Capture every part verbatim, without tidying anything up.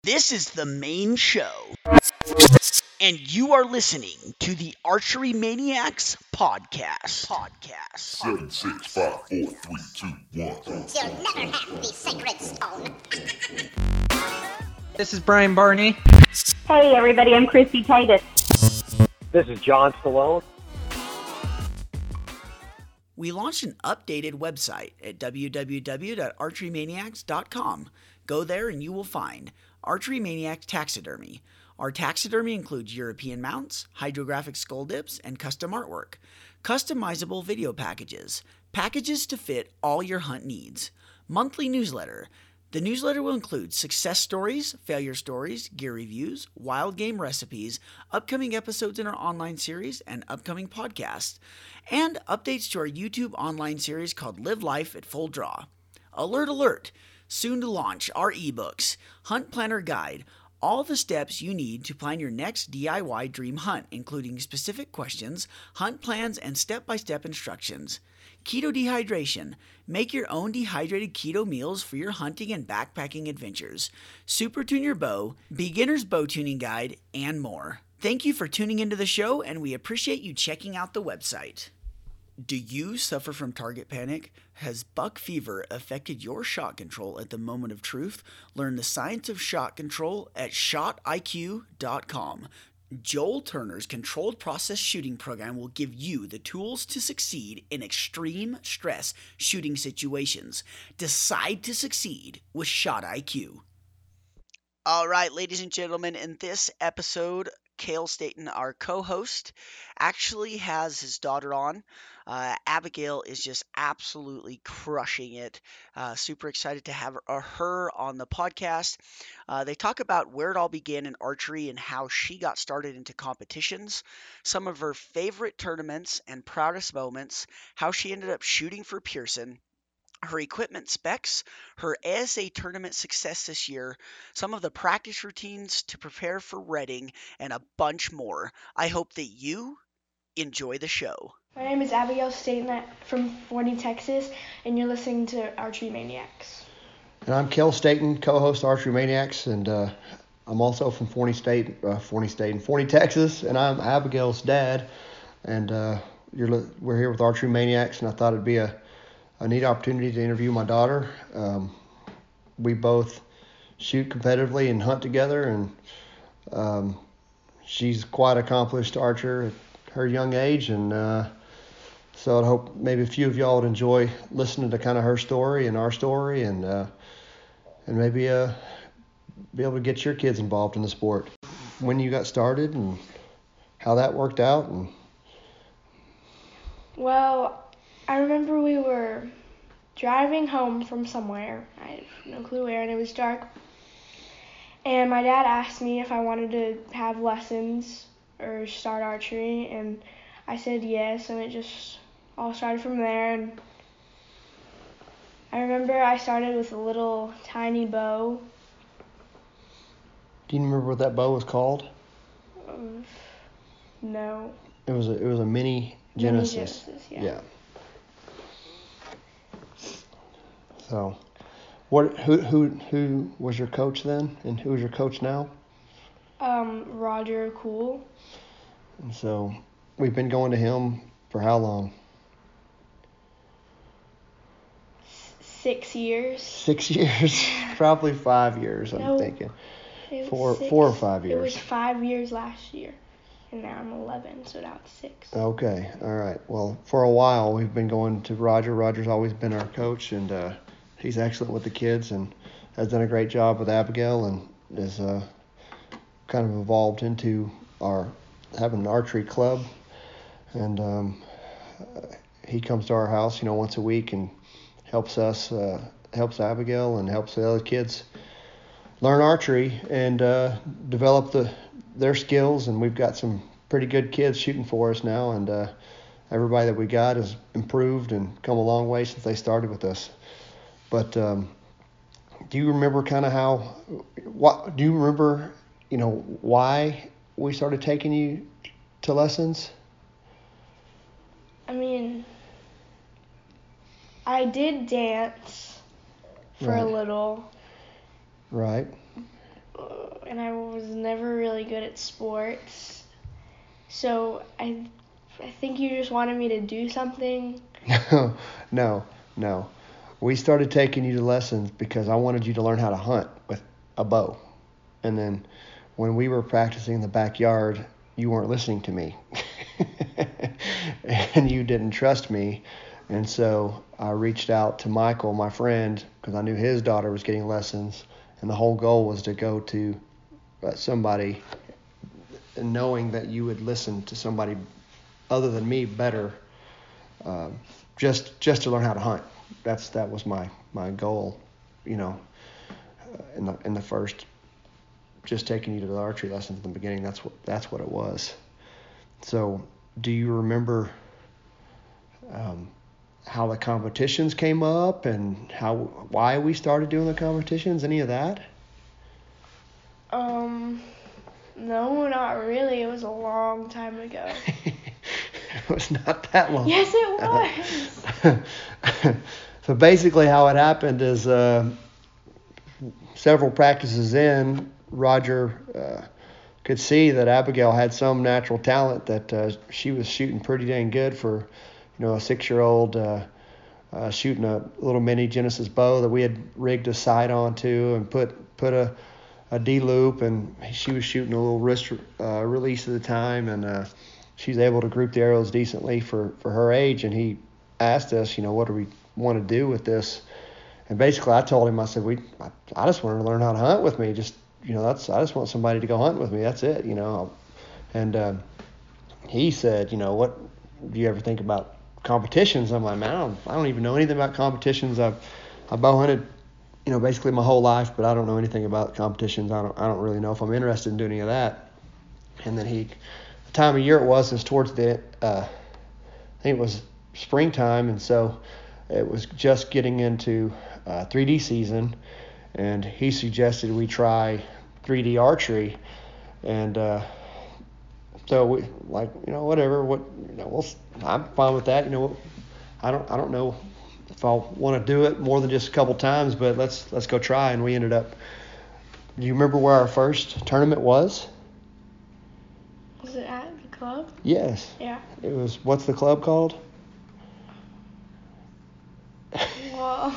This is the main show, and you are listening to the Archery Maniacs podcast. Podcast. Seven, six, five, four, three, two, one. You'll never have the sacred stone. This is Brian Barney. Hey everybody, I'm Christy Titus. This is John Stallone. We launched an updated website at w w w dot archery maniacs dot com. Go there and you will find Archery Maniacs Taxidermy. Our taxidermy includes European mounts, hydrographic skull dips, and custom artwork. Customizable video packages. Packages to fit all your hunt needs. Monthly newsletter. The newsletter will include success stories, failure stories, gear reviews, wild game recipes, upcoming episodes in our online series, and upcoming podcasts, and updates to our YouTube online series called Live Life at Full Draw. Alert, alert! Soon to launch our ebooks, Hunt Planner Guide, all the steps you need to plan your next D I Y dream hunt, including specific questions, hunt plans, and step-by-step instructions. Keto Dehydration. Make your own dehydrated keto meals for your hunting and backpacking adventures. Super Tune Your Bow, Beginner's Bow Tuning Guide, and more. Thank you for tuning into the show, and we appreciate you checking out the website. Do you suffer from target panic? Has buck fever affected your shot control at the moment of truth? Learn the science of shot control at shot I Q dot com. Joel Turner's controlled process shooting program will give you the tools to succeed in extreme stress shooting situations. Decide to succeed with Shot I Q. All right, ladies and gentlemen, in this episode, Cale Staten, our co-host, actually has his daughter on. Uh, Abigail is just absolutely crushing it. Uh, super excited to have her, her on the podcast. Uh, they talk about where it all began in archery and how she got started into competitions, some of her favorite tournaments and proudest moments, how she ended up shooting for Pearson, her equipment specs, her A S A tournament success this year, some of the practice routines to prepare for Reading, and a bunch more. I hope that you enjoy the show. My name is Abigail Staten from Forney, Texas, and you're listening to Archery Maniacs. And I'm Kel Staten, co-host Archery Maniacs, and uh, I'm also from Forney State, uh, Forney State, and Forney, Texas, and I'm Abigail's dad. And uh, you're li- we're here with Archery Maniacs, and I thought it'd be a, a neat opportunity to interview my daughter. Um, we both shoot competitively and hunt together, and um, she's quite accomplished archer at her young age, and uh, so I hope maybe a few of y'all would enjoy listening to kind of her story and our story, and uh, and maybe uh, be able to get your kids involved in the sport. When you got started and how that worked out. And Well, I remember we were driving home from somewhere. I have no clue where, and it was dark. And my dad asked me if I wanted to have lessons or start archery, and I said yes, and it just all started from there. And I remember I started with a little tiny bow. do you remember what that bow was called? Um, no. It was a it was a mini Mini Genesis. Genesis, yeah. Yeah. So, what who who who was your coach then, and who is your coach now? Um, Roger Cool. And so, we've been going to him for how long? Six years. Six years, probably five years. I'm No, thinking It was four six. four or five It was years. five years last year, and now I'm eleven, so now it's six. Okay, all right. Well, for a while we've been going to Roger. Roger's always been our coach, and uh, he's excellent with the kids and has done a great job with Abigail, and is uh, kind of evolved into our having an archery club. And um, he comes to our house, you know, once a week and helps us, uh, helps Abigail, and helps the other kids learn archery and uh, develop the their skills. And we've got some pretty good kids shooting for us now, and uh, everybody that we got has improved and come a long way since they started with us. But um, do you remember kind of how, what, do you remember, you know, why we started taking you to lessons? I mean, I did dance for a Right. little, Right. and I was never really good at sports. So I, I think you just wanted me to do something. no, no. We started taking you to lessons because I wanted you to learn how to hunt with a bow. And then when we were practicing in the backyard, you weren't listening to me. And you didn't trust me. And so I reached out to Michael, my friend, because I knew his daughter was getting lessons. And the whole goal was to go to uh, somebody, and knowing that you would listen to somebody other than me better, uh, just just to learn how to hunt. That's that was my, my goal, you know, uh, in the in the first, just taking you to the archery lessons in the beginning. That's what that's what it was. So, do you remember um, how the competitions came up and how why we started doing the competitions? Any of that? Um, no, not really. It was a long time ago. It was not that long. Yes, it was. So basically how it happened is uh, several practices in, Roger uh, could see that Abigail had some natural talent, that uh, she was shooting pretty dang good for, you know, a six-year-old uh, uh, shooting a little mini Genesis bow that we had rigged a sight onto and put put a, a D-loop, and she was shooting a little wrist uh, release at the time, and uh, she's able to group the arrows decently for, for her age. And he asked us, you know, what do we want to do with this? And basically I told him, I said, we, I, I just wanted to learn how to hunt with me. Just, you know, that's, I just want somebody to go hunt with me. That's it, you know. And uh, he said, you know, what, do you ever think about competitions? I'm like, man, I don't, I don't even know anything about competitions. I've, I've bow hunted, you know, basically my whole life, but I don't know anything about competitions. I don't, I don't really know if I'm interested in doing any of that. And then he, the time of year it was, is towards the, uh, I think it was springtime, and so it was just getting into uh, three D season, and he suggested we try three D archery, and uh, so we like, you know, whatever, what, you know, we'll, I'm fine with that, you know. I don't, I don't know if I'll want to do it more than just a couple times, but let's let's go try. And we ended up. Do you remember where our first tournament was? Was it at the club? Yes. Yeah. It was. What's the club called? Well.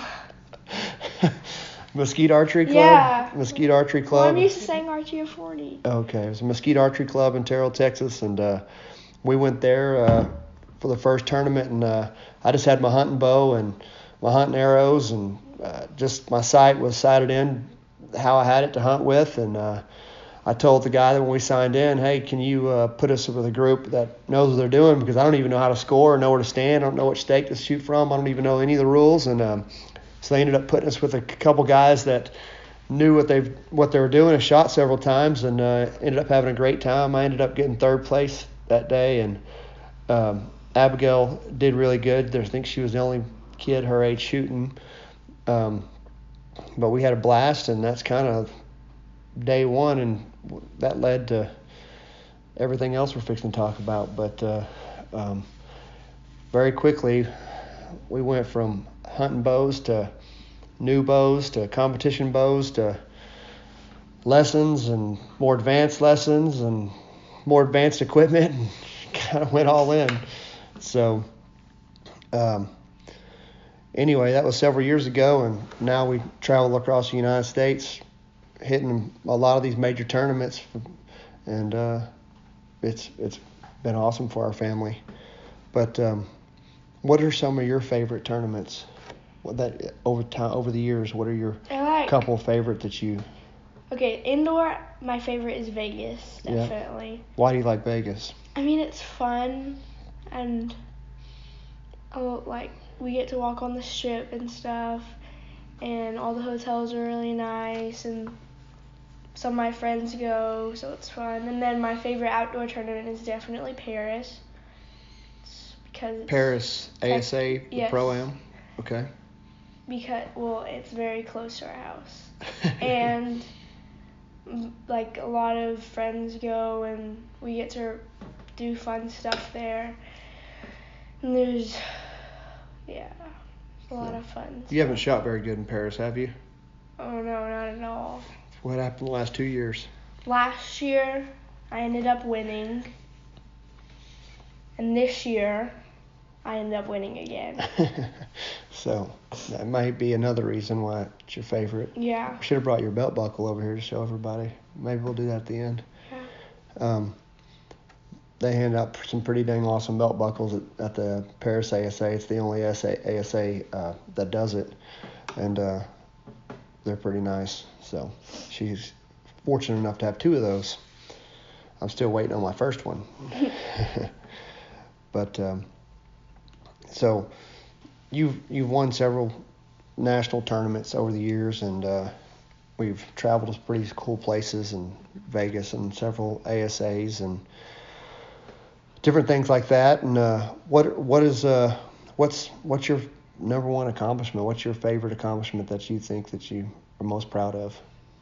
Mesquite Archery Club? Yeah. Mesquite Archery Club. Well, I'm used to saying Archie of forty. Okay. It was a Mesquite Archery Club in Terrell, Texas, and uh, we went there uh, for the first tournament, and uh, I just had my hunting bow and my hunting arrows, and uh, just my sight was sighted in how I had it to hunt with, and uh, I told the guy that when we signed in, hey, can you uh, put us with a group that knows what they're doing, because I don't even know how to score or know where to stand. I don't know which stake to shoot from. I don't even know any of the rules. And um, so they ended up putting us with a couple guys that knew what they what they were doing, and shot several times, and uh, ended up having a great time. I ended up getting third place that day, and um, Abigail did really good. I think she was the only kid her age shooting. Um, but we had a blast, and that's kind of day one, and that led to everything else we're fixing to talk about. But uh, um, very quickly, we went from hunting bows to new bows to competition bows to lessons and more advanced lessons and more advanced equipment, and kind of went all in. So um, anyway, that was several years ago, and now we travel across the United States, hitting a lot of these major tournaments, and uh, it's it's been awesome for our family. But um, what are some of your favorite tournaments? What that over time over the years? What are your I like, couple favorite that you? Okay, indoor, my favorite is Vegas, Yeah. definitely. Why do you like Vegas? I mean, it's fun, and oh, like we get to walk on the strip and stuff, and all the hotels are really nice, and some of my friends go, so it's fun. And then my favorite outdoor tournament is definitely Paris. It's because it's Paris A S A, the Yes. Pro-Am? Okay. Because, well, it's very close to our house. And, mm, like, a lot of friends go, and we get to do fun stuff there. And there's, yeah, a lot of fun. You haven't shot very good in Paris, have you? Oh, no, not at all. What happened the last two years? last year I ended up winning, and this year I ended up winning again. So that might be another reason why it's your favorite. Yeah. Should have brought your belt buckle over here to show everybody. Maybe we'll do that at the end. Yeah. Um, they hand out some pretty dang awesome belt buckles at, at the Paris A S A. It's the only A S A, A S A uh, that does it, and uh, they're pretty nice. So she's fortunate enough to have two of those. I'm still waiting on my first one. But um, so you've you've won several national tournaments over the years, and uh, we've traveled to pretty cool places in Vegas and several A S As and different things like that. And uh, what what is uh what's what's your number one accomplishment? What's your favorite accomplishment that you think that you are most proud of?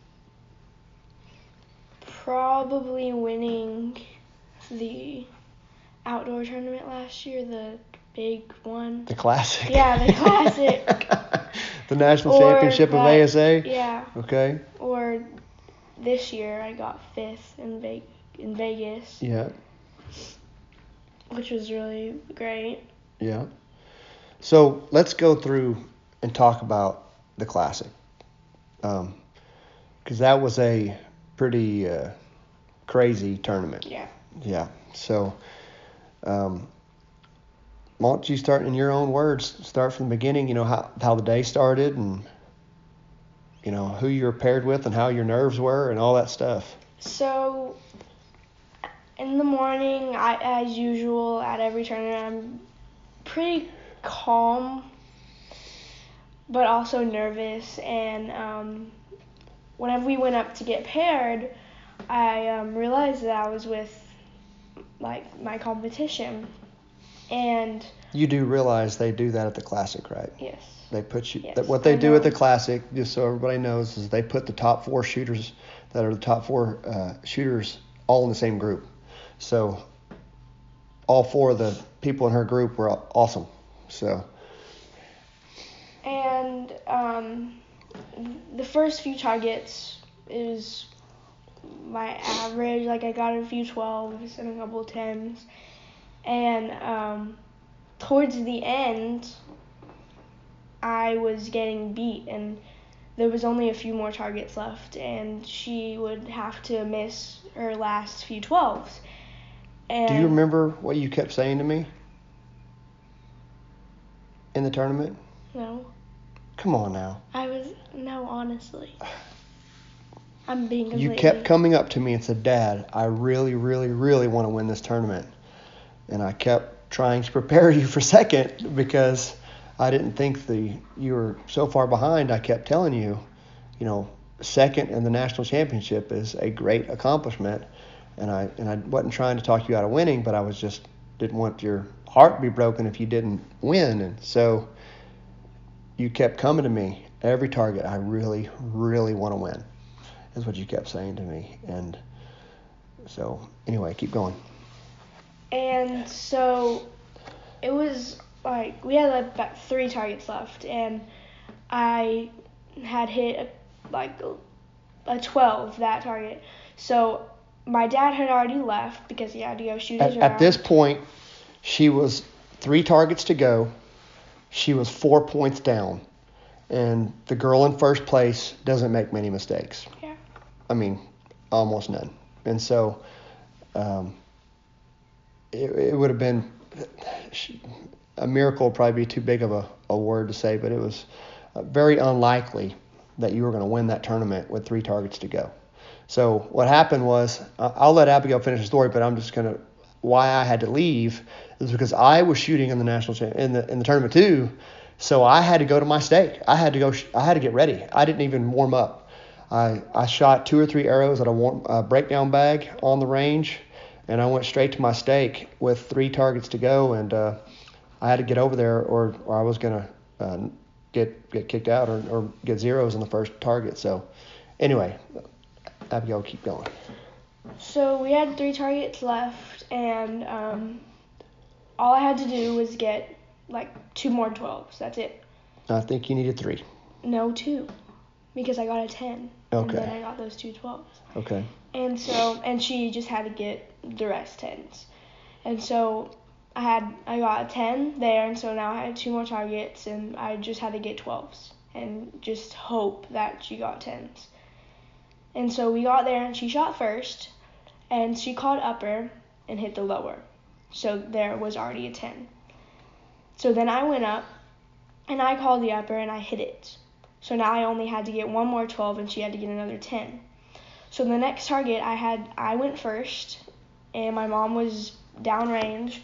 Probably winning the outdoor tournament last year, the big one. The classic. Yeah, the classic. The national Or championship that- of A S A. Yeah. Okay. Or this year I got fifth in Ve- in Vegas, Yeah. which was really great. Yeah. So let's go through and talk about the classic, um, because that was a pretty uh, crazy tournament. Yeah. Yeah. So, um, why don't you start in your own words? Start from the beginning. You know how how the day started, and you know who you were paired with, and how your nerves were, and all that stuff. So in the morning, I, as usual at every tournament, I'm pretty calm, but also nervous. And um, whenever we went up to get paired, I um, realized that I was with like my competition, and You do realize they do that at the classic, right? yes, They put you. Yes, that what they I do at know. the classic, just so everybody knows, is they put the top four shooters that are the top four uh, shooters all in the same group. So all four of the people in her group were awesome. So and um, the first few targets is my average. Like I got a few twelves and a couple of tens, and um, towards the end, I was getting beat, and there was only a few more targets left, and she would have to miss her last few twelves. And do you remember what you kept saying to me in the tournament? No, Come on now. I was no honestly. I'm being completely. You kept coming up to me and said, "Dad, I really, really, really want to win this tournament." And I kept trying to prepare you for second because I didn't think the you were so far behind. I kept telling you, you know, second in the national championship is a great accomplishment, and I and I wasn't trying to talk you out of winning, but I was just didn't want your heart to be broken if you didn't win, and so you kept coming to me every target. I really, really want to win, is what you kept saying to me, and so anyway, keep going. And so it was like we had like about three targets left, and I had hit a, like a twelve that target. So my dad had already left because he had to go shoot his At, round. at this point, she was three targets to go. She was four points down, and the girl in first place doesn't make many mistakes. Yeah. I mean, almost none. And so, um, it, it would have been a miracle. Would probably be too big of a, a word to say, but it was uh, very unlikely that you were going to win that tournament with three targets to go. So what happened was, uh, I'll let Abigail finish the story, but I'm just going to. Why I had to leave is because I was shooting in the national cha- in the in the tournament too, so I had to go to my stake. I had to go. Sh- I had to get ready. I didn't even warm up. I I shot two or three arrows at a warm, uh, breakdown bag on the range, and I went straight to my stake with three targets to go, and uh, I had to get over there, or, or I was gonna uh, get get kicked out or, or get zeros on the first target. So anyway, Abigail, keep going. So we had three targets left, and um, all I had to do was get like two more twelves. That's it. I think you needed three. No, two, because I got a ten. Okay. And then I got those two twelves. Okay. And so, and she just had to get the rest tens. And so I had, I got a ten there, and so now I had two more targets, and I just had to get twelves and just hope that she got tens. And so we got there, and she shot first, and she called upper and hit the lower. So there was already a ten. So then I went up, and I called the upper, and I hit it. So now I only had to get one more twelve, and she had to get another ten. So the next target, I had, I went first, and my mom was downrange,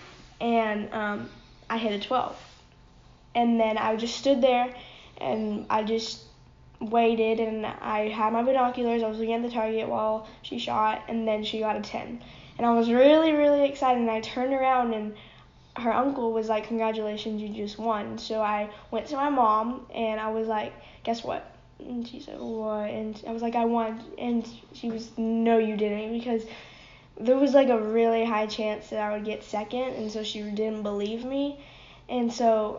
and um, I hit a twelve. And then I just stood there, and I just waited, and I had my binoculars. I was looking at the target while she shot, and then she got a ten. And I was really, really excited, and I turned around, and her uncle was like, "Congratulations, you just won." So I went to my mom, and I was like, "Guess what?" And she said, "What?" And I was like, "I won." And she was, "No, you didn't," because there was like a really high chance that I would get second, and so she didn't believe me. And so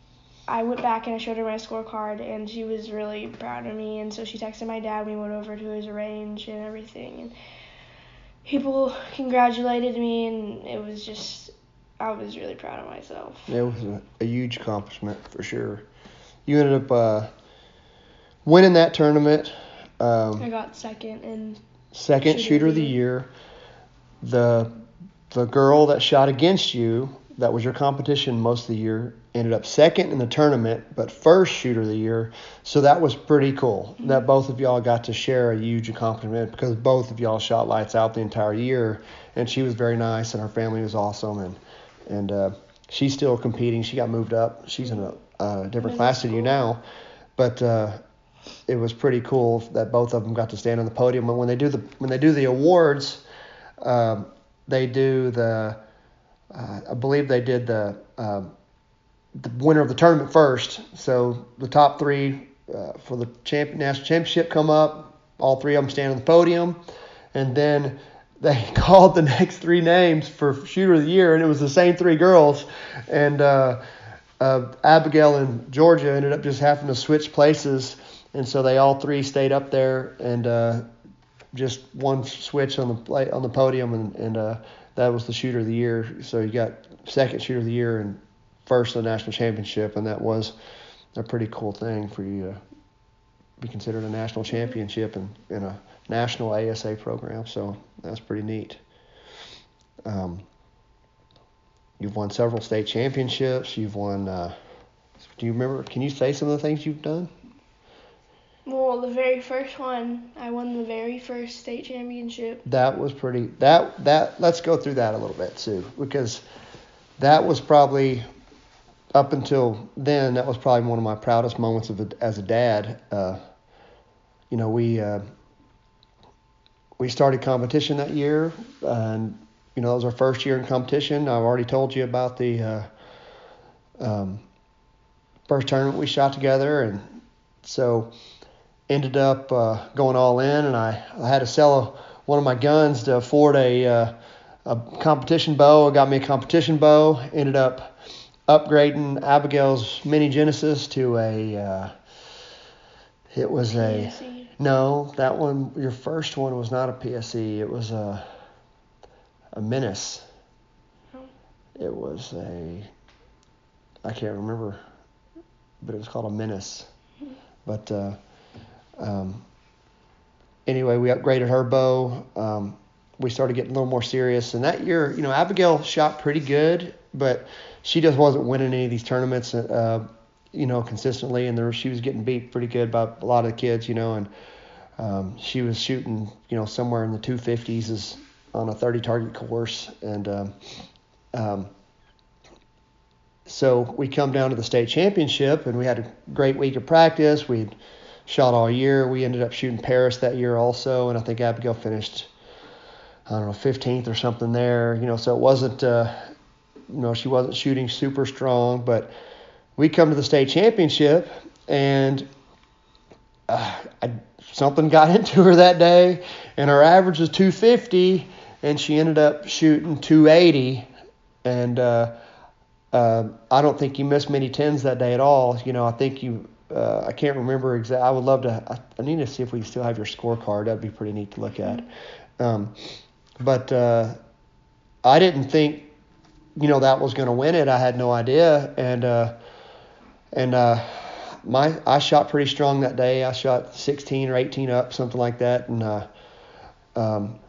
I went back and I showed her my scorecard, and she was really proud of me. And so she texted my dad, and we went over to his range and everything. And people congratulated me, and it was just, I was really proud of myself. It was a, a huge accomplishment for sure. You ended up uh, winning that tournament. Um, I got second and second shooter of the year. The the girl that shot against you, that was your competition most of the year, ended up second in the tournament, but first shooter of the year. So that was pretty cool. Mm-hmm. That both of y'all got to share a huge accomplishment, because both of y'all shot lights out the entire year. And she was very nice, and her family was awesome. And and uh, she's still competing. She got moved up. She's in a uh, different class than you now. But uh, it was pretty cool that both of them got to stand on the podium. And when they do the when they do the awards, um, they do the uh, I believe they did the uh, the winner of the tournament first. So the top three uh, for the champ- national championship come up. All three of them stand on the podium, and then they called the next three names for shooter of the year, and it was the same three girls. And uh, uh, Abigail and Georgia ended up just having to switch places, and so they all three stayed up there, and uh, just one switch on the play, on the podium, and, and uh, that was the shooter of the year. So you got second shooter of the year and first in the national championship, and that was a pretty cool thing for you to be considered a national championship in, in a national A S A program. So that's pretty neat. Um, you've won several state championships. You've won. Uh, do you remember? Can you say some of the things you've done? Well, the very first one, I won the very first state championship. That was pretty. That that. Let's go through that a little bit, Sue, because that was probably, up until then, that was probably one of my proudest moments of a, as a dad. Uh, you know, we uh, we started competition that year, and you know, that was our first year in competition. I've already told you about the uh, um, first tournament we shot together, and so ended up uh, going all in, and I, I had to sell a, one of my guns to afford a uh, a competition bow. It got me a competition bow. Ended up upgrading Abigail's Mini Genesis to a, uh, it was a, P S E. No, that one, your first one was not a P S E. It was a, a Menace. Oh. It was a, I can't remember, but it was called a Menace. But uh, um, anyway, we upgraded her bow. Um, we started getting a little more serious. And that year, you know, Abigail shot pretty good, but she just wasn't winning any of these tournaments, uh, you know, consistently. And there, she was getting beat pretty good by a lot of the kids, you know. And um, she was shooting, you know, somewhere in the two fifties is on a thirty target course. And um, um, so we come down to the state championship, and we had a great week of practice. We'd shot all year. We ended up shooting Paris that year also, and I think Abigail finished, I don't know, fifteenth or something there. You know, so it wasn't, uh, you know, she wasn't shooting super strong. But we come to the state championship, and uh, I, something got into her that day, and her average was two fifty, and she ended up shooting two eighty, and uh, uh, I don't think you missed many tens that day at all. You know, I think you uh, I can't remember exactly. I would love to. I, I need to see if we still have your scorecard. That'd be pretty neat to look at. Um, but uh, I didn't think, you know, that was going to win it. I had no idea, and uh, and uh, my I shot pretty strong that day. I shot sixteen or eighteen up, something like that, and uh, um,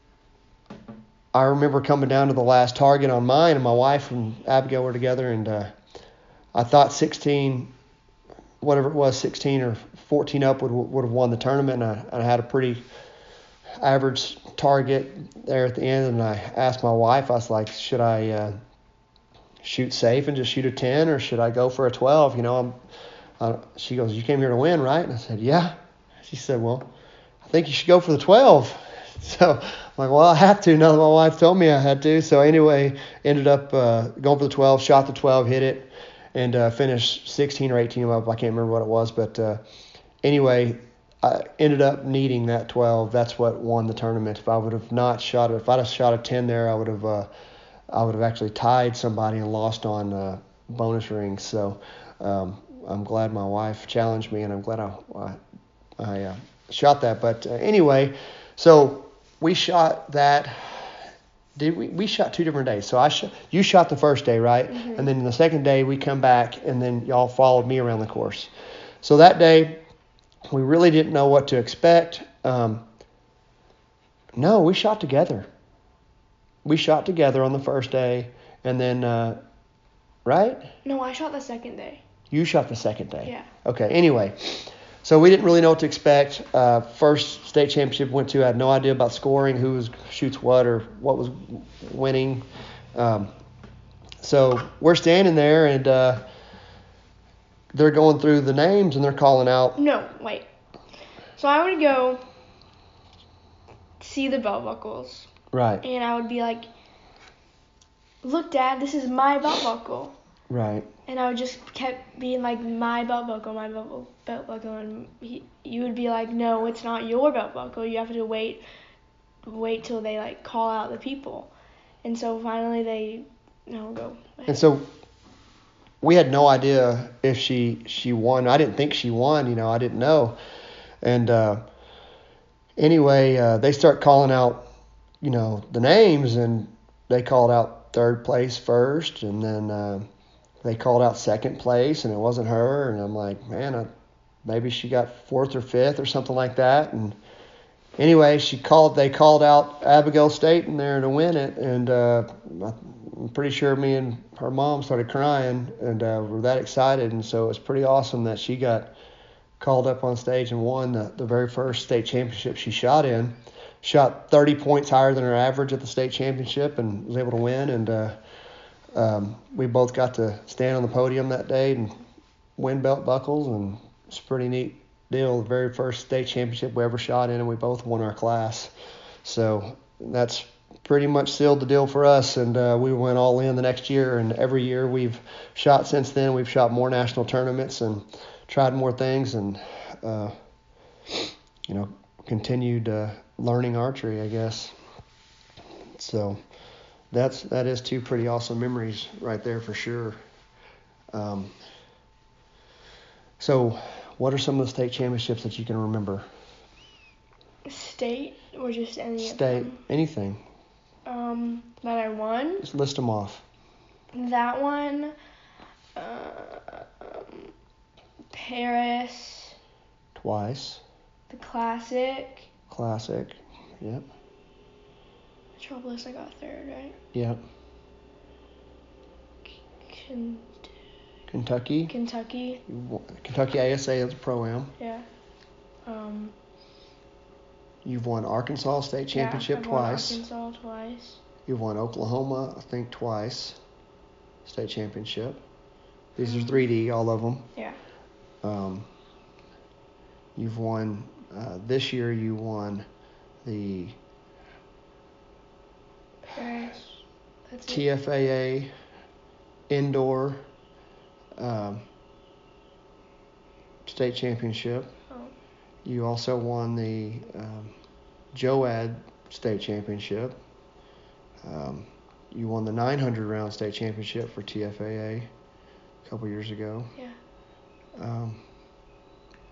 I remember coming down to the last target on mine, and my wife and Abigail were together, and uh, I thought sixteen, whatever it was, sixteen or fourteen up would would have won the tournament, and I, and I had a pretty average target there at the end, and I asked my wife, I was like, should I uh, shoot safe and just shoot a ten, or should I go for a twelve? You know, I'm. Uh, she goes, you came here to win, right? And I said, yeah. She said, well, I think you should go for the twelve. So I'm like, well, I have to now that my wife told me I had to. So anyway, ended up uh, going for the twelve, shot the twelve, hit it, and uh, finished sixteen or eighteen up. I can't remember what it was, but uh, anyway, I ended up needing that twelve. That's what won the tournament. If I would have not shot it, if I'd have shot a ten there, I would have, uh, I would have actually tied somebody and lost on uh, bonus rings. So um, I'm glad my wife challenged me, and I'm glad I, I, I uh, shot that. But uh, anyway, so we shot that. Did we? We shot two different days. So I sh- you shot the first day, right? Mm-hmm. And then the second day we come back, and then y'all followed me around the course. So that day we really didn't know what to expect. Um, no, we shot together. We shot together on the first day, and then uh, right? No, I shot the second day. You shot the second day. Yeah. Okay. Anyway. So we didn't really know what to expect. Uh, first state championship we went to, I had no idea about scoring, who was, shoots what, or what was winning. Um, so we're standing there, and uh, they're going through the names, and they're calling out. No, wait. So I would go see the belt buckles. Right. And I would be like, look, Dad, this is my belt buckle. Right. And I would just kept being like, my belt buckle, my belt, belt buckle, and he, you would be like, no, it's not your belt buckle. You have to wait, wait till they like call out the people. And so finally they, no, go ahead. And so we had no idea if she she won. I didn't think she won. You know, I didn't know. And uh, anyway, uh, they start calling out, you know, the names, and they called out third place first, and then. Uh, They called out second place, and it wasn't her. And I'm like, man, I, maybe she got fourth or fifth or something like that. And anyway, she called. They called out Abigail Staten there to win it, and uh, I'm pretty sure me and her mom started crying, and uh, were that excited. And so it was pretty awesome that she got called up on stage and won the, the very first state championship she shot in. Shot thirty points higher than her average at the state championship, and was able to win. And uh, Um, we both got to stand on the podium that day and win belt buckles, and it's a pretty neat deal. The very first state championship we ever shot in, and we both won our class. So that's pretty much sealed the deal for us, and uh, we went all in the next year, and every year we've shot since then. We've shot more national tournaments and tried more things, and, uh, you know, continued uh, learning archery, I guess. So... That's that is two pretty awesome memories right there for sure. Um, so, what are some of the state championships that you can remember? State or just any State, of them? anything. Um, that I won. Just list them off. That one, uh, um, Paris. Twice. The Classic. Classic. Yep. Troublous, I got third, right? Yep. Ken- Kentucky. Kentucky. Kentucky A S A is a pro-am. Yeah. Um, You've won Arkansas State Championship yeah, I've twice. Won Arkansas twice. You've won Oklahoma, I think, twice. State Championship. These are three D, all of them. Yeah. Um, you've won, uh, this year you won the Paris. That's T F A A Indoor um, State Championship. Oh. You also won the um, JOAD State Championship. Um, you won the nine hundred round State Championship for T F A A a couple years ago. Yeah. Um,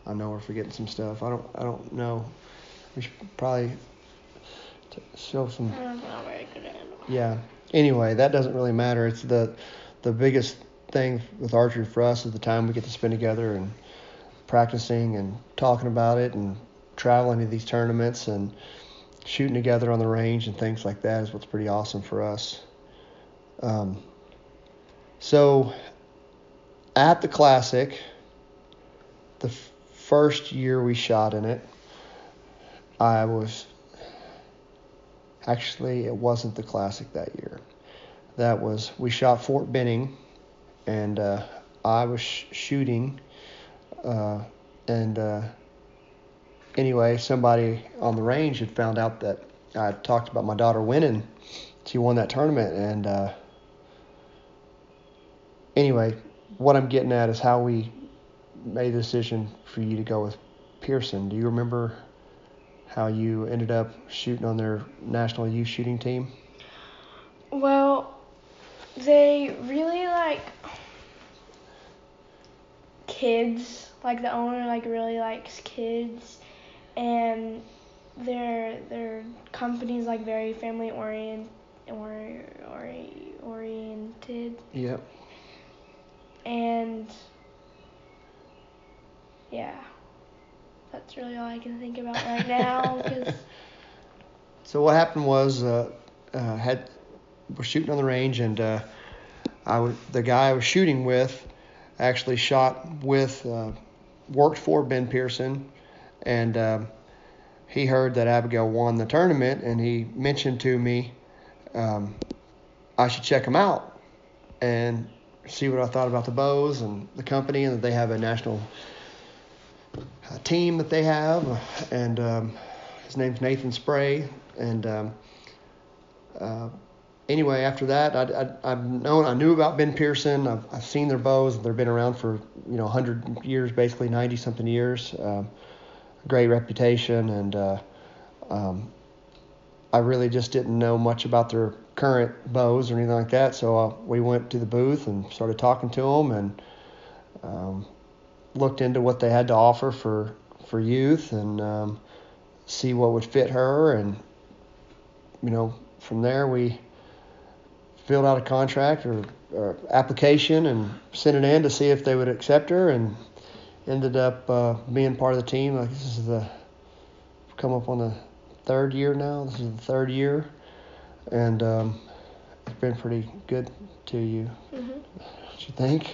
I know we're forgetting some stuff. I don't I don't know. We should probably t- show some. I'm not very good at it. Yeah. Anyway, that doesn't really matter. It's the the biggest thing with archery for us is the time we get to spend together and practicing and talking about it and traveling to these tournaments and shooting together on the range and things like that is what's pretty awesome for us. Um, so at the Classic, the f- first year we shot in it, I was actually it wasn't the Classic that year. That was we shot Fort Benning, and uh, I was sh- shooting, uh, and uh, anyway, somebody on the range had found out that I had talked about my daughter winning. She won that tournament, and uh, anyway, what I'm getting at is how we made the decision for you to go with Pearson. Do you remember how you ended up shooting on their national youth shooting team? Well, they really like kids. Like the owner like really likes kids, and their their company's like very family orient or, or oriented. Yep. And yeah, that's really all I can think about right now. Cause So what happened was, uh, uh, had we're shooting on the range, and uh, I was the guy I was shooting with actually shot with, uh, worked for Ben Pearson, and uh, he heard that Abigail won the tournament, and he mentioned to me um, I should check him out and see what I thought about the bows and the company, and that they have a national uh, team that they have, and um, his name's Nathan Spray, and um, uh, anyway, after that, I, I, I've known, I knew about Ben Pearson. I've, I've seen their bows. They've been around for, you know, one hundred years, basically ninety something years. Um, great reputation, and uh, um, I really just didn't know much about their current bows or anything like that. So uh, we went to the booth and started talking to them, and um, looked into what they had to offer for for youth, and um, see what would fit her, and you know, from there we filled out a contract or, or application and sent it in to see if they would accept her, and ended up uh, being part of the team. Like this is the come up on the third year now. This is the third year, and um, it's been pretty good to you. mm-hmm. What you think?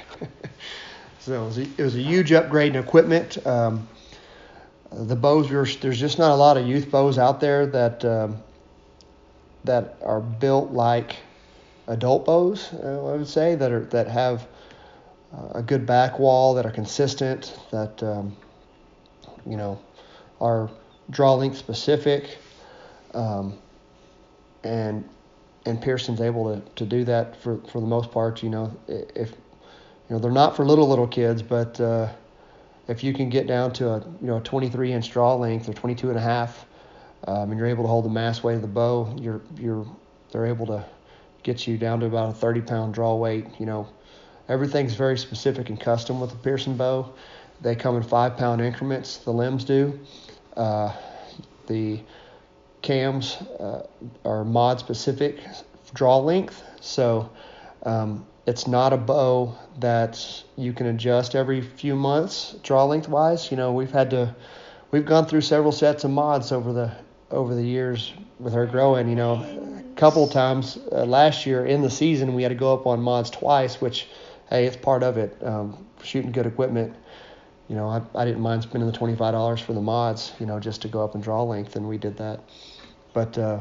So it was, a, it was a huge upgrade in equipment. Um, the bows, were, there's just not a lot of youth bows out there that um, that are built like adult bows, uh, I would say, that are that have uh, a good back wall, that are consistent, that um, you know are draw length specific, um, and and Pearson's able to, to do that for, for the most part. You know, if you know they're not for little little kids, but uh, if you can get down to a you know a twenty-three inch draw length or twenty-two and a half, um, and you're able to hold the mass weight of the bow, you're you're they're able to get you down to about a thirty pound draw weight. You know, everything's very specific and custom with the Pearson bow. They come in five pound increments. The limbs do. Uh, the cams uh, are mod specific draw length, so um, it's not a bow that you can adjust every few months draw length wise. You know, we've had to we've gone through several sets of mods over the over the years with her growing. You know, a couple of times uh, last year in the season we had to go up on mods twice, which hey, it's part of it. Um, shooting good equipment. You know, I, I didn't mind spending the twenty-five dollars for the mods, you know, just to go up and draw length, and we did that. But uh,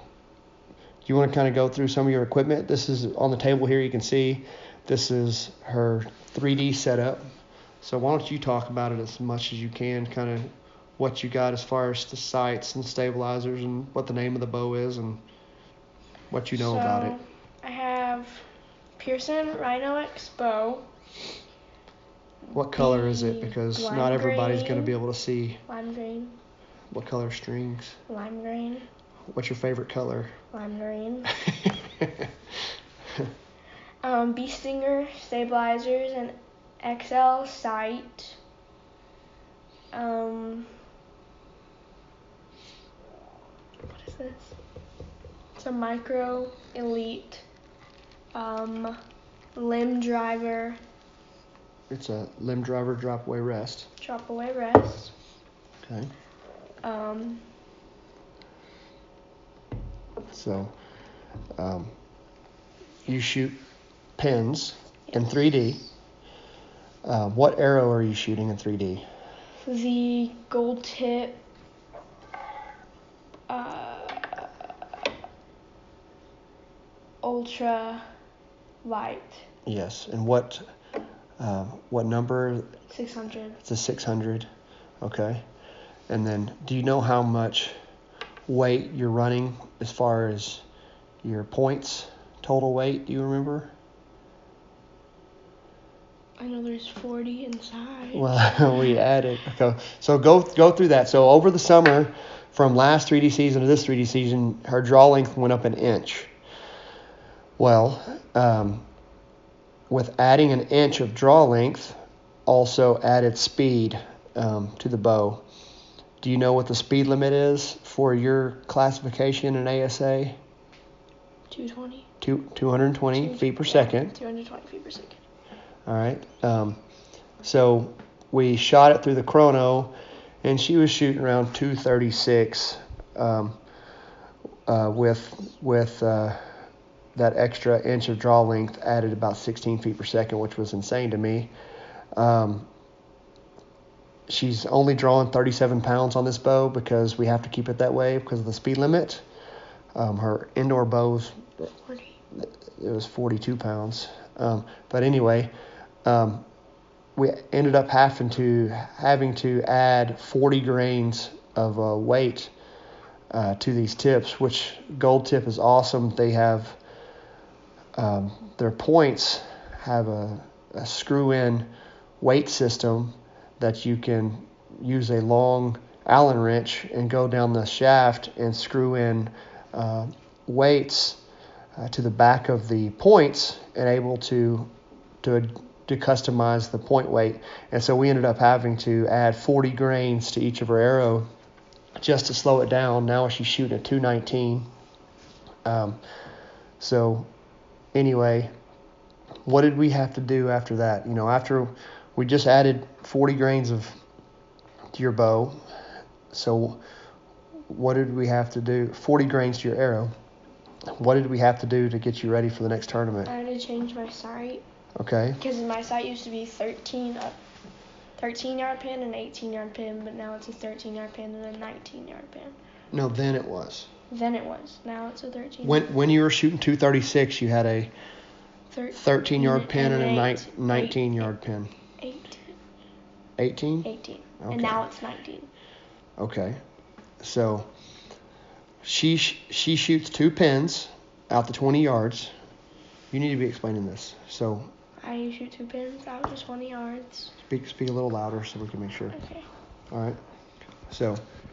you want to kind of go through some of your equipment? This is on the table here. You can see this is her three D setup. So why don't you talk about it as much as you can, kind of what you got as far as the sights and stabilizers and what the name of the bow is and what you know so, about it. I have Pearson Rhino X bow. What color is it? Because Lime not everybody's green. going to be able to see. Lime green. What color strings? Lime green. What's your favorite color? Lime green. um, Bee Stinger stabilizers and X L sight. Um, what is this? It's a micro elite um, limb driver It's a limb driver drop away rest. drop away rest. Okay. Um, So, um, you shoot pins in three D. Uh, what arrow are you shooting in three D? the gold tip uh, ultra light Yes. And what uh, what number? six hundred. It's a six hundred. Okay. And then, do you know how much weight you're running as far as your points, total weight? Do you remember? I know there's forty inside. Well, we added. Okay. So go go through that. So over the summer, from last three D season to this three D season, her draw length went up an inch. Well, um, with adding an inch of draw length, also added speed um, to the bow. Do you know what the speed limit is for your classification in A S A? two twenty. Two, two hundred twenty feet per second. two hundred twenty feet per second. All right. Um, so we shot it through the chrono, and she was shooting around two thirty-six um, uh, with with uh, that extra inch of draw length added about sixteen feet per second, which was insane to me. Um, she's only drawing thirty-seven pounds on this bow because we have to keep it that way because of the speed limit. Um, her indoor bows, forty. it was forty-two pounds. Um, but anyway, um, we ended up having to having to add forty grains of uh, weight uh, to these tips, which Gold Tip is awesome. They have um, their points have a, a screw-in weight system that you can use a long Allen wrench and go down the shaft and screw in uh, weights uh, to the back of the points and able to to to customize the point weight. And so we ended up having to add forty grains to each of her arrow just to slow it down. Now she's shooting at two nineteen. Um, so anyway, what did we have to do after that? You know, after we just added forty grains of to your bow. So what did we have to do? forty grains to your arrow. What did we have to do to get you ready for the next tournament? I had to change my sight Okay. because my sight used to be thirteen up, thirteen yard pin and eighteen yard pin, but now it's a thirteen yard pin and a nineteen yard pin. No, then it was. Then it was. Now it's a thirteen. When when you were shooting two thirty-six, you had a thirteen yard pin and a eight, nineteen yard pin. eighteen. eighteen? eighteen. Okay. And now it's nineteen. Okay. So she she shoots two pins out to twenty yards. You need to be explaining this. So I shoot two pins out to twenty yards. speak speak a little louder so we can make sure. Okay. All right. So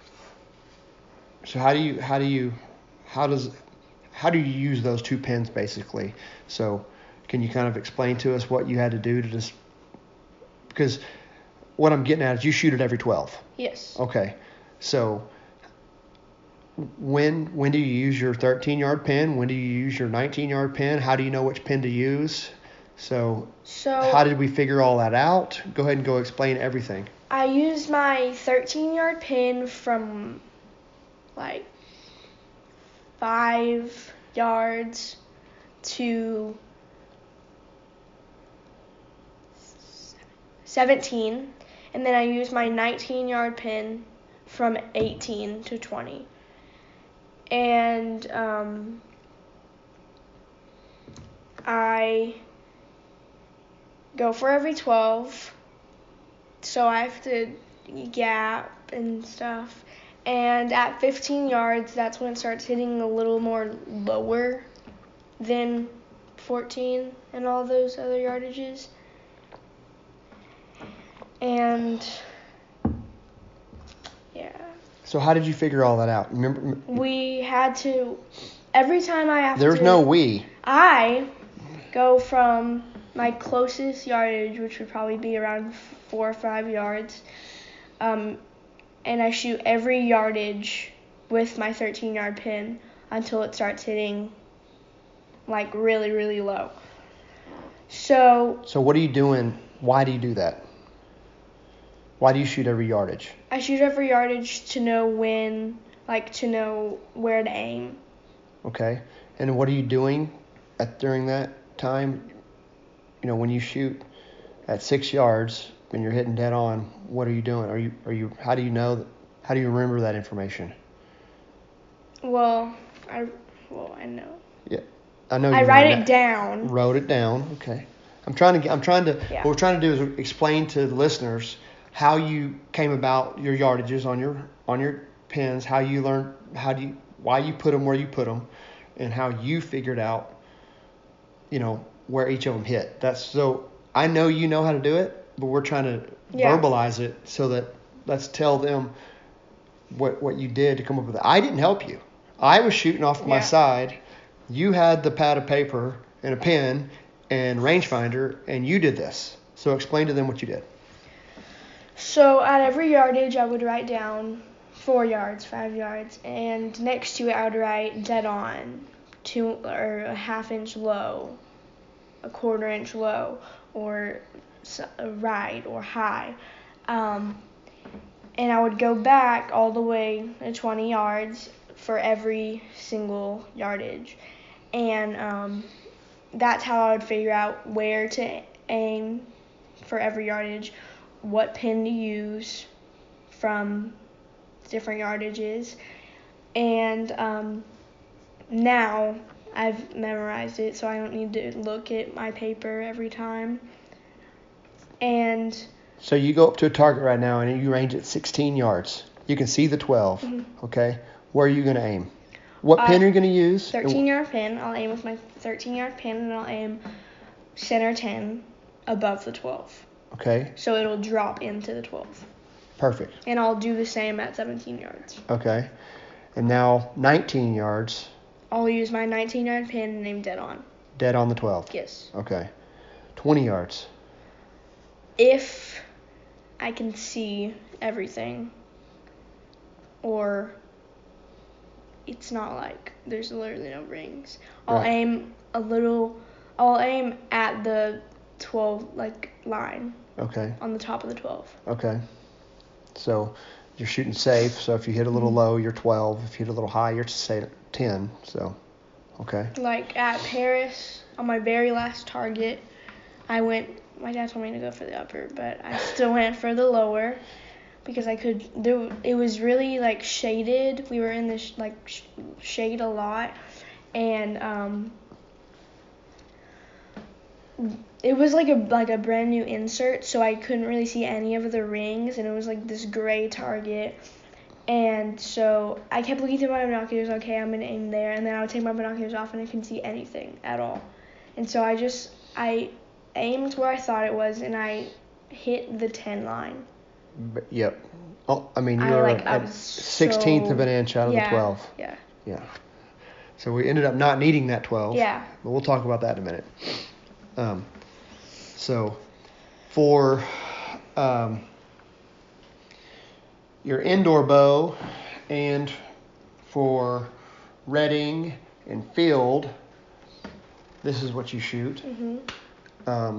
so how do you how do you how does how do you use those two pins basically? So can you kind of explain to us what you had to do to just, because what I'm getting at is you shoot it every twelve. Yes. Okay. So when when do you use your thirteen yard pin? When do you use your nineteen yard pin? How do you know which pin to use? So So how did we figure all that out? Go ahead and go explain everything. I used my thirteen yard pin from like five yards to seventeen, and then I used my nineteen yard pin from eighteen to twenty. And um, I go for every twelve, so I have to gap and stuff. And at fifteen yards, that's when it starts hitting a little more lower than fourteen and all those other yardages. And yeah. So how did you figure all that out? Remember, We had to, every time I have there's to. no we. I go from my closest yardage, which would probably be around four or five yards, um, and I shoot every yardage with my thirteen-yard pin until it starts hitting like really, really low. So So what are you doing? Why do you do that? Why do you shoot every yardage? I shoot every yardage to know when, like to know where to aim. Okay. And what are you doing at during that time? You know, when you shoot at six yards and you're hitting dead on, what are you doing? Are you are you? How do you know? That, how do you remember that information? Well, I well I know. Yeah, I know. You I write wrote it down. Wrote it down. Okay. I'm trying to. get- I'm trying to. Yeah. What we're trying to do is explain to the listeners how you came about your yardages on your on your pins. How you learned. How do you? Why you put them where you put them, and how you figured out. You know where each of them hit. That's so. I know you know how to do it, but we're trying to Yeah. verbalize it so that let's tell them what what you did to come up with it. I didn't help you. I was shooting off to my Yeah. side. You had the pad of paper and a pen and rangefinder, and you did this. So explain to them what you did. So at every yardage, I would write down four yards, five yards, and next to it, I would write dead on, two or a half inch low, a quarter inch low, or s- a right or high. Um, and I would go back all the way to twenty yards for every single yardage. And um, that's how I would figure out where to aim for every yardage, what pin to use from different yardages. And um, now I've memorized it, so I don't need to look at my paper every time. And So you go up to a target right now, and you range at sixteen yards. You can see the twelve. Okay. Where are you going to aim? What Uh, pin are you going to use? thirteen-yard pin, I'll aim with my thirteen-yard pin, and I'll aim center ten above the twelve. Okay. So it'll drop into the twelve. Perfect. And I'll do the same at seventeen yards. Okay. And now nineteen yards, I'll use my nineteen-yard pin and aim dead on. dead on the twelve. Yes. Okay. twenty yards. If I can see everything, or it's not like there's literally no rings, I'll Right. aim a little, I'll aim at the twelve like line Okay. on the top of the twelve. Okay. So you're shooting safe. So if you hit a little low, you're twelve. If you hit a little high, you're say ten. So, okay. Like at Paris, on my very last target, I went, my dad told me to go for the upper, but I still went for the lower because I could, there, it was really like shaded. We were in this like sh- shade a lot, and um, it was like a like a brand new insert, so I couldn't really see any of the rings, and it was like this gray target. And so I kept looking through my binoculars, okay, I'm going to aim there, and then I would take my binoculars off and I couldn't see anything at all. And so I just, I aimed where I thought it was, and I hit the ten line. B- Yep. Oh, I mean, I, you're like, I at was sixteenth so- of an inch out of yeah, the twelve. Yeah. Yeah. So we ended up not needing that twelve. Yeah. But we'll talk about that in a minute. Um, so for um, your indoor bow and for redding and field, this is what you shoot. Mm-hmm. Um,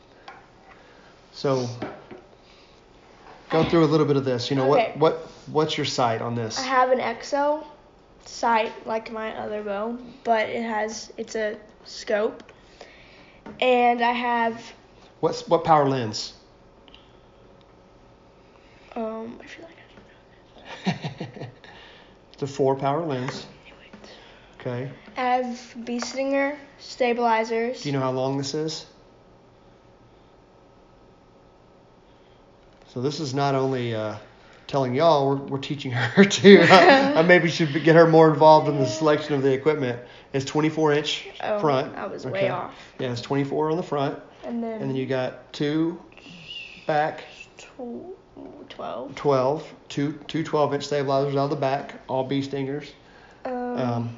so go through a little bit of this. You know, Okay. what, what what's your sight on this? I have an X O sight like my other bow, but it has, it's a scope. And I have, What's what power lens? um, I feel like I It's a four power lens. knew it. Okay. I have Beestinger stabilizers. Do you know how long this is? So this is not only uh, telling y'all, we're, we're teaching her too. I, I maybe should get her more involved in the selection of the equipment. It's twenty-four inch Oh, front. I was okay. way off. Yeah, it's twenty-four on the front. And then, And then you got two back, tw- twelve. twelve, two, two twelve inch stabilizers out the back, all bee stingers. Um, Um,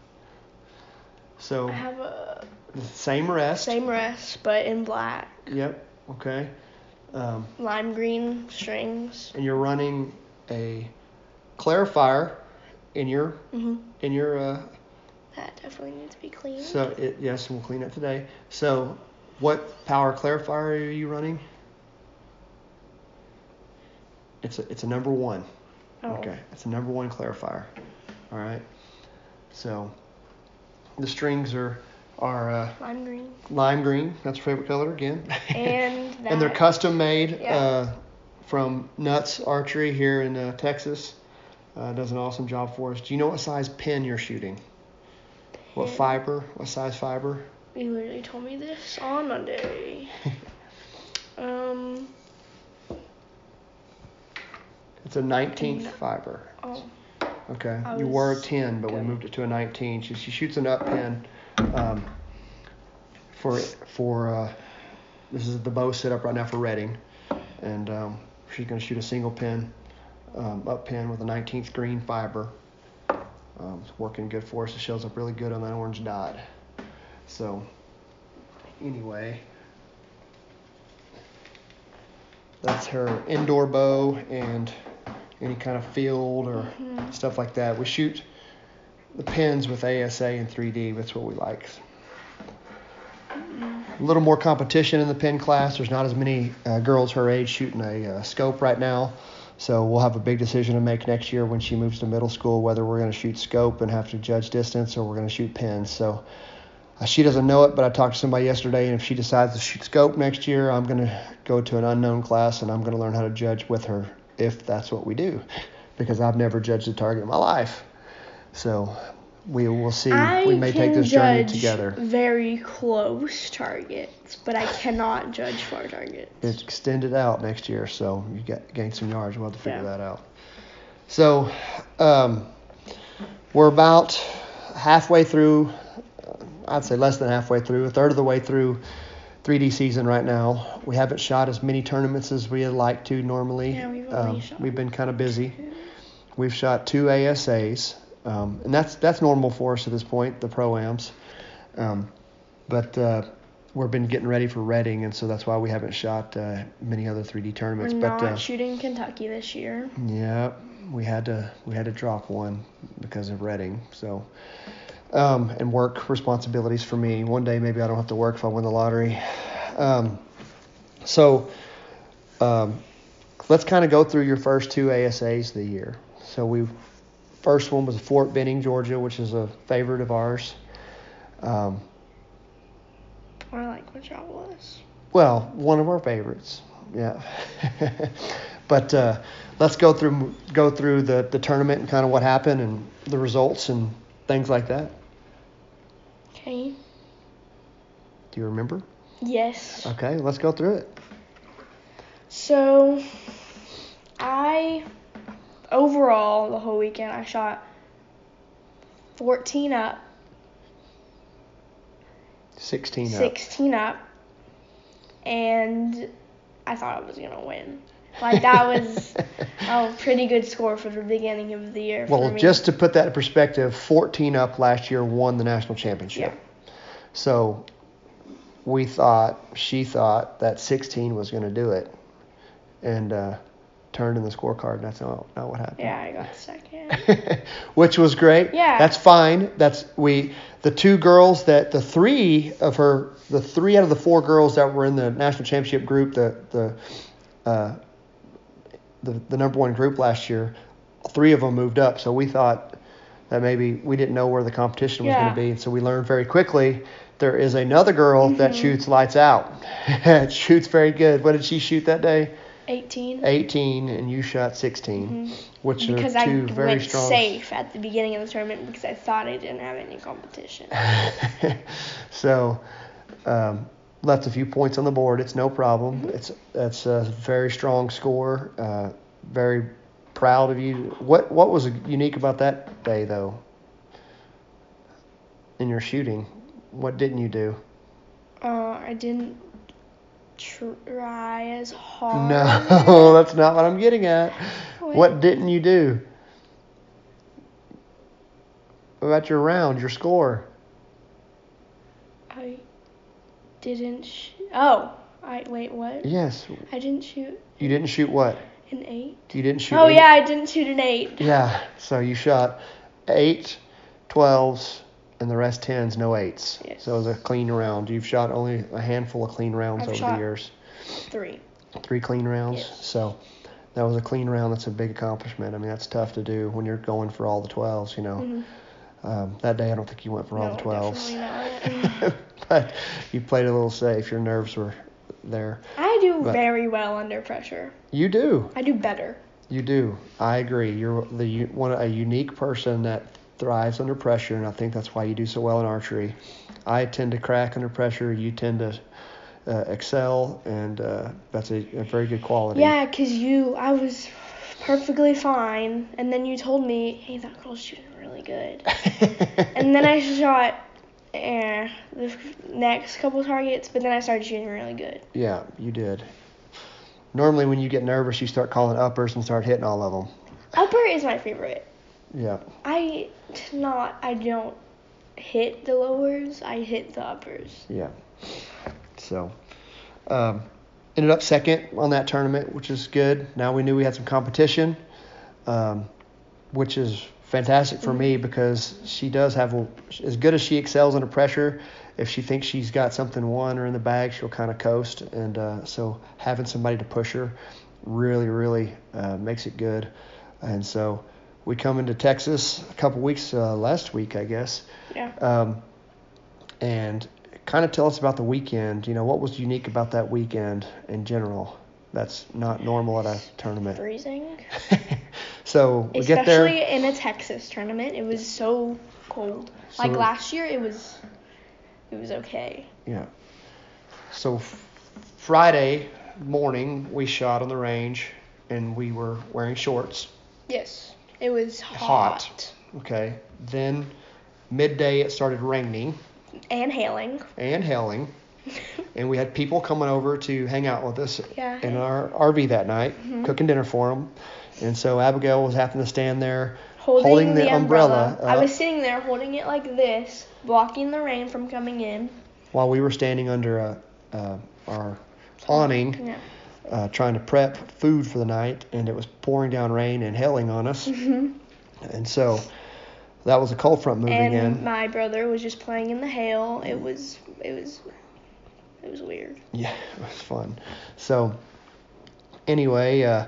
so I have a the same rest. same rest, but in black. Yep. Okay. Um, Lime green strings. and you're running a clarifier in your Mhm. in your uh, That definitely needs to be cleaned. so it yes we'll clean it today. So what power clarifier are you running? It's a it's a number one. Oh. Okay, it's a number one clarifier. All right. So the strings are are uh, Lime green. lime green. That's your favorite color again. And that. And they're custom made Yeah. uh, from Nuts Archery here in uh, Texas. Uh, does an awesome job for us. Do you know what size pin you're shooting? What Pin? fiber? What size fiber? You literally told me this on Monday. um. It's a nineteenth No. fiber. Oh. Okay. I You were a was ten, but we good. moved it to a nineteen. She, she shoots an up pin um, for for uh, this is the bow set up right now for Redding, and um, she's going to shoot a single pin um, up pin with a nineteenth green fiber. Um, it's working good for us. It shows up really good on that orange dot. So anyway, that's her indoor bow and any kind of field or Mhm. stuff like that. We shoot the pins with A S A and three D. That's what we like. A little more competition in the pin class. There's not as many uh, girls her age shooting a uh, scope right now. So we'll have a big decision to make next year when she moves to middle school, whether we're going to shoot scope and have to judge distance or we're going to shoot pins. So uh, she doesn't know it, but I talked to somebody yesterday, and if she decides to shoot scope next year, I'm going to go to an unknown class and I'm going to learn how to judge with her if that's what we do, because I've never judged a target in my life. So we will see. I we may take can this journey judge together. very close targets, but I cannot judge far targets. It's extended out next year, so you get gain some yards. We'll have to figure Yeah. that out. So um, we're about halfway through. uh, I'd say less than halfway through, a third of the way through three D season right now. We haven't shot as many tournaments as we'd like to normally. Yeah, we've only um, shot we've been kind of busy. We've shot two A S As, um, and that's that's normal for us at this point, the pro-ams. Um, but uh, we've been getting ready for Redding, and so that's why we haven't shot uh, many other three D We're tournaments. not but uh, shooting Kentucky this year. yeah, we had to we had to drop one because of Redding. So um, and work responsibilities for me. One day maybe I don't have to work if I win the lottery. Um, so um, let's kind of go through your first two A S As of the year. So we first one was Fort Benning, Georgia, which is a favorite of ours. Um, I like what y'all was. Well, one of our favorites, yeah. But uh, let's go through go through the, the tournament and kind of what happened and the results and things like that. Okay. Do you remember? Yes. Okay, let's go through it. So, I, overall, the whole weekend, I shot fourteen up, sixteen up. sixteen up, and I thought I was going to win. Like, that was a pretty good score for the beginning of the year for Well, me. just to put that in perspective, fourteen up last year won the national championship. Yeah. So we thought, she thought that sixteen was going to do it, and uh, turned in the scorecard, and that's not, not what happened. Yeah, I got second. Which was great. Yeah. That's fine. That's we the two girls that the three of her the three out of the four girls that were in the national championship group, the the uh, the, the number one group last year, three of them moved up. So we thought that maybe we didn't know where the competition was Yeah. going to be, and so we learned very quickly. There is another girl that Mhm. shoots lights out. Shoots very good. What did she shoot that day? eighteen. eighteen, and you shot sixteen, Mhm. which Because are I two very went strong. safe at the beginning of the tournament because I thought I didn't have any competition. So um, left a few points on the board. It's no problem. Mhm. It's that's a very strong score. Uh, very proud of you. What what was unique about that day though? In your shooting, what didn't you do? Uh, I didn't try as hard. No, that's not what I'm getting at. Wait. What didn't you do? What about your round, your score? I didn't. Sh- oh, I wait, what? Yes. I didn't shoot You didn't shoot what? an eight. You didn't shoot Oh eight? yeah, I didn't shoot an eight. Yeah, so you shot eight, twelves, and the rest tens, no eights. Yes. So it was a clean round. You've shot only a handful of clean rounds I've over shot the years. Three. Three clean rounds. Yes. So that was a clean round. That's a big accomplishment. I mean, that's tough to do when you're going for all the twelves, you know. Mm-hmm. Um, that day, I don't think you went for all No, the twelves. definitely not. But you played a little safe. Your nerves were there. I do But- very well under pressure. You do. I do better. You do. I agree. You're the u- one a unique person that thrives under pressure, and I think that's why you do so well in archery. I tend to crack under pressure. You tend to uh, excel, and uh, that's a, a very good quality. Yeah, 'cause you, I was perfectly fine, and then you told me, hey, that girl's shooting really good. And then I shot eh, the next couple targets, but then I started shooting really good. Yeah, you did. Normally, when you get nervous, you start calling uppers and start hitting all of them. Upper is my favorite. Yeah. I not, I don't hit the lowers, I hit the uppers. Yeah. So, um, ended up second on that tournament, which is good. Now we knew we had some competition, um, which is fantastic for me because she does have, a, as good as she excels under pressure, if she thinks she's got something won or in the bag, she'll kind of coast. And uh, so having somebody to push her really, really uh, makes it good. And so we come into Texas a couple weeks, uh, last week, I guess. Yeah. Um, and kind of tell us about the weekend. You know, what was unique about that weekend in general? That's not normal at a tournament. Freezing. So we Especially get there. in a Texas tournament, it was so cold. So- like last year, it was, it was okay. Yeah. So f- Friday morning, we shot on the range, and we were wearing shorts. Yes. It was hot. Hot. Okay. Then midday, it started raining And hailing. and hailing, and we had people coming over to hang out with us Yeah. in our R V that night, cooking dinner for them. And so Abigail was having to stand there Holding, holding the, the umbrella. umbrella I up. was sitting there holding it like this, blocking the rain from coming in. while we were standing under a, uh, our awning. Yeah. Uh, trying to prep food for the night, and it was pouring down rain and hailing on us. Mm-hmm. And so that was a cold front moving And in. my brother was just playing in the hail. It was, it was, it was weird. Yeah, it was fun. So anyway, uh,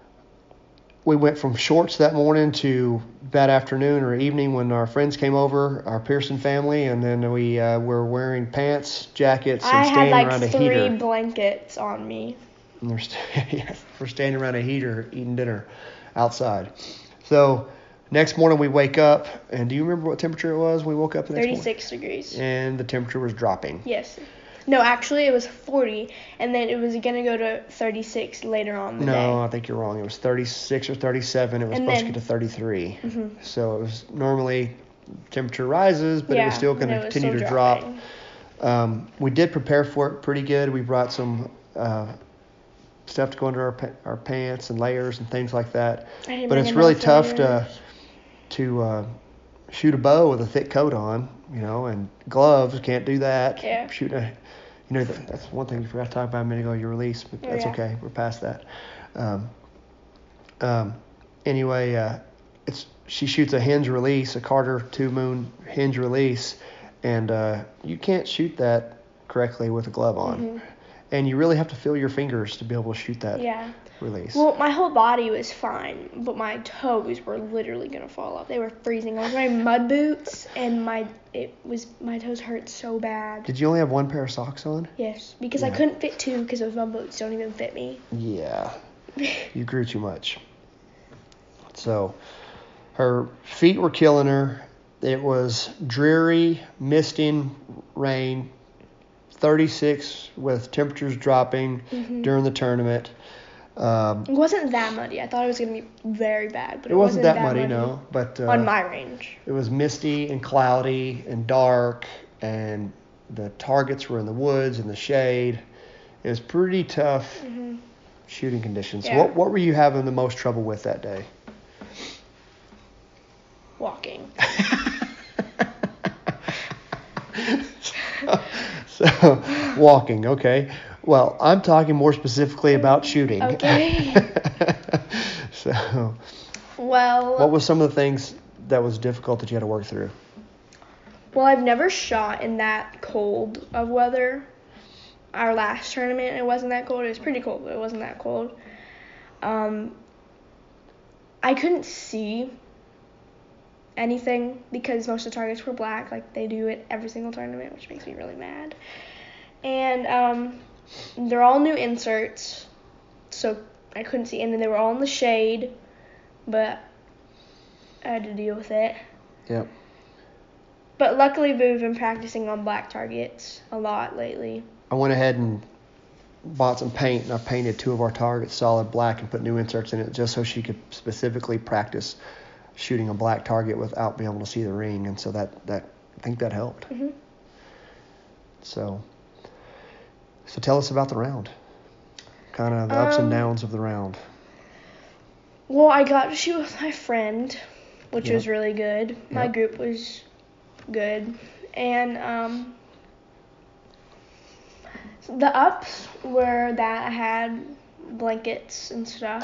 we went from shorts that morning to that afternoon or evening when our friends came over, our Pearson family, and then we uh, were wearing pants, jackets, and I had standing like around a three heater. blankets on me. And we're, st- yeah, we're standing around a heater eating dinner outside. So next morning we wake up, and do you remember what temperature it was when we woke up the next morning? thirty-six degrees. And the temperature was dropping. Yes. No, actually it was forty, and then it was gonna go to thirty-six later on the No, day. I think you're wrong. It was thirty-six or thirty-seven. It was And supposed then- to get to thirty-three. Mhm. So it was normally temperature rises, but it Yeah, was still going and to it was continue to still drop. dropping. Um, we did prepare for it pretty good. We brought some uh, stuff to go under our pa- our pants and layers and things like that. I didn't But bring it's really enough tough to layers. to uh, shoot a bow with a thick coat on, you know, and gloves. Can't do that. Yeah. Shoot a, you know, that, that's one thing you forgot to talk about a minute ago. Your release, but Oh, that's yeah. okay. We're past that. Um, um, anyway, uh, it's she shoots a hinge release, a Carter two moon hinge release, and uh, you can't shoot that correctly with a glove on, Mhm. and you really have to feel your fingers to be able to shoot that Yeah. release. Well, my whole body was fine, but my toes were literally gonna fall off. They were freezing. I was wearing mud boots, and my it was my toes hurt so bad. Did you only have one pair of socks on? Yes, because I Yeah. couldn't fit two because those mud boots don't even fit me. Yeah, you grew too much. So her feet were killing her. It was dreary, misting rain, thirty-six with temperatures dropping Mhm. during the tournament. Um, It wasn't that muddy. I thought it was gonna be very bad, but it wasn't that muddy, no. But uh, On my range. it was misty and cloudy and dark, and the targets were in the woods in the shade. It was pretty tough Mhm. shooting conditions. Yeah. What what were you having the most trouble with that day? Walking. so, so walking, okay. Well, I'm talking more specifically about shooting. Okay. So, Well, what was some of the things that was difficult that you had to work through? well, I've never shot in that cold of weather. Our last tournament, it wasn't that cold. It was pretty cold, but it wasn't that cold. Um, I couldn't see anything because most of the targets were black, like they do at every single tournament, which makes me really mad. And um, they're all new inserts, so I couldn't see. And then they were all in the shade, but I had to deal with it. Yep. But luckily, we've been practicing on black targets a lot lately. I went ahead and bought some paint, and I painted two of our targets solid black and put new inserts in it just so she could specifically practice shooting a black target without being able to see the ring. And so that, that I think that helped. Mm-hmm. So, so tell us about the round. Kind of the ups and Um, downs of the round. Well, I got to shoot with my friend, which Yep. was really good. My Yep. group was good. And um, the ups were that I had blankets and stuff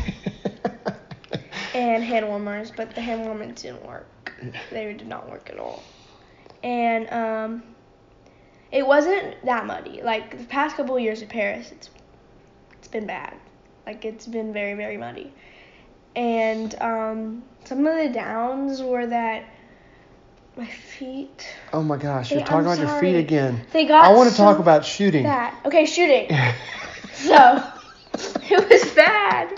and hand warmers, but the hand warmers didn't work. They did not work at all. And um, it wasn't that muddy. Like the past couple of years at Paris, it's it's been bad. Like it's been very, very muddy. And um, some of the downs were that my feet. Oh my gosh, They- you're talking I'm about your sorry. feet again. They got I want to so talk about shooting. bad. Okay, shooting. So it was bad.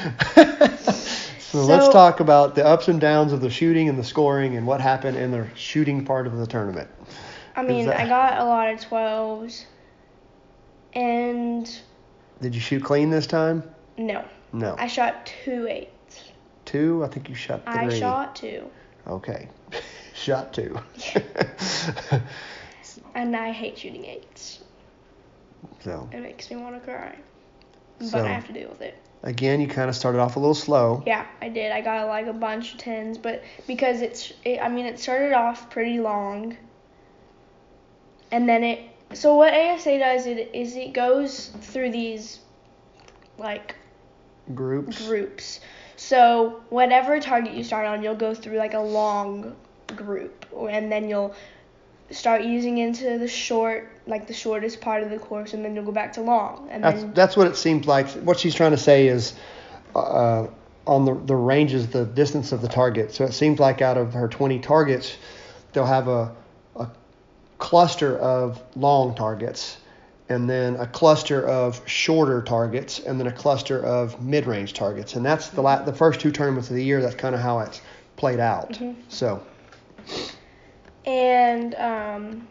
So, let's So- talk about the ups and downs of the shooting and the scoring and what happened in the shooting part of the tournament. I mean, that- I got a lot of twelves. And Did you shoot clean this time? no, No. I shot two eights. Two? I think you shot three. I shot two. Okay. Shot two. And I hate shooting eights. So, It makes me want to cry. But So- I have to deal with it. again, you kind of started off a little slow. Yeah, I did. I got like a bunch of tens, but because it's, it, I mean, it started off pretty long, and then it. So what A S A does it is it goes through these, like Groups. groups. So whatever target you start on, you'll go through like a long group, and then you'll start using into the short, like the shortest part of the course, and then you'll go back to long, and That's, then that's what it seems like. What she's trying to say is uh, on the, the ranges, the distance of the target. So it seems like out of her twenty targets, they'll have a, a cluster of long targets, and then a cluster of shorter targets, and then a cluster of mid-range targets. And that's the la- the first two tournaments of the year. That's kind of how it's played out. Mhm. So, And um,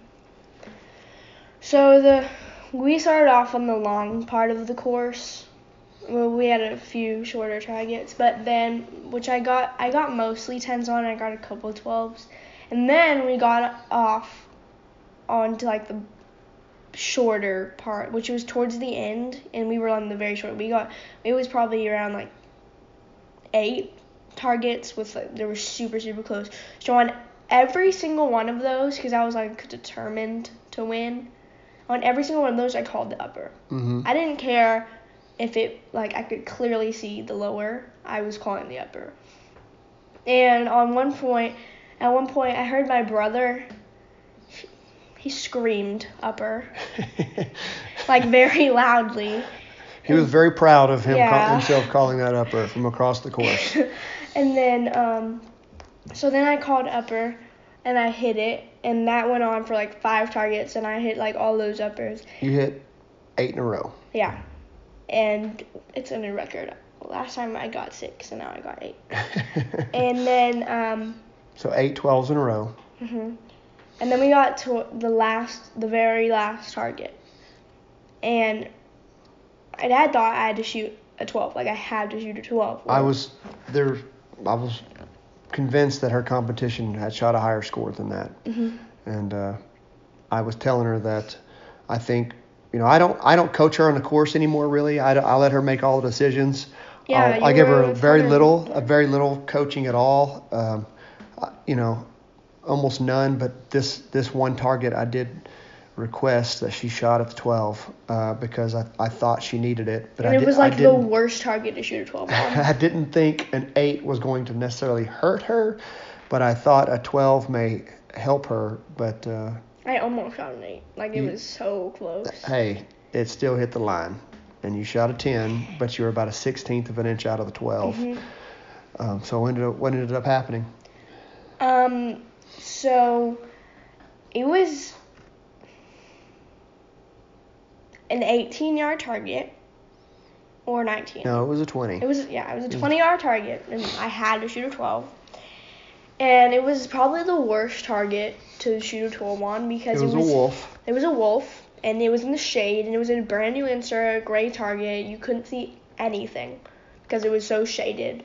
so the we started off on the long part of the course. Well, we had a few shorter targets, but then which I got I got mostly tens on. I got a couple of twelves, and then we got off onto like the shorter part, which was towards the end, and we were on the very short. We got it was probably around like eight targets with like they were super super close. So on every single one of those, because I was like determined to win, on every single one of those I called the upper. mhm. I didn't care if it like I could clearly see the lower. I was calling the upper. And on one point, at one point, I heard my brother. He screamed upper, like very loudly. He was very proud of him Yeah. call, himself calling that upper from across the course. And then, um, so then I called upper, and I hit it, and that went on for like five targets, and I hit like all those uppers. You hit eight in a row. Yeah, and it's a new record. Last time I got six, and now I got eight. And then, um, So eight twelves in a row. mhm. And then we got to the last, the very last target, and my dad thought I had to shoot a twelve, like I had to shoot a twelve. I was there. I was convinced that her competition had shot a higher score than that, Mhm. and uh, I was telling her that I think, you know, I don't I don't coach her on the course anymore. Really, I, I let her make all the decisions. Yeah, I'll- I you give her were a very kind of- little, a very little coaching at all. Um, I- you know, almost none. But this this one target, I did request that she shot at the twelve uh, because I, I thought she needed it. But and I it did, was I like the didn't- worst target to shoot a twelve on. I didn't think an eight was going to necessarily hurt her, but I thought a twelve may help her. But uh, I almost shot an eight. Like, it You- was so close. hey, it still hit the line. And you shot a ten, but you were about a sixteenth of an inch out of the twelve. Mm-hmm. Um, so what ended, up, what ended up happening? Um, so it was an eighteen-yard target or nineteen. No, it was a twenty. It was yeah, it was a twenty-yard target, and I had to shoot a twelve. And it was probably the worst target to shoot a twelve on because It was a wolf. It was a wolf, and it was in the shade, and it was in a brand new insert, gray target. You couldn't see anything because it was so shaded.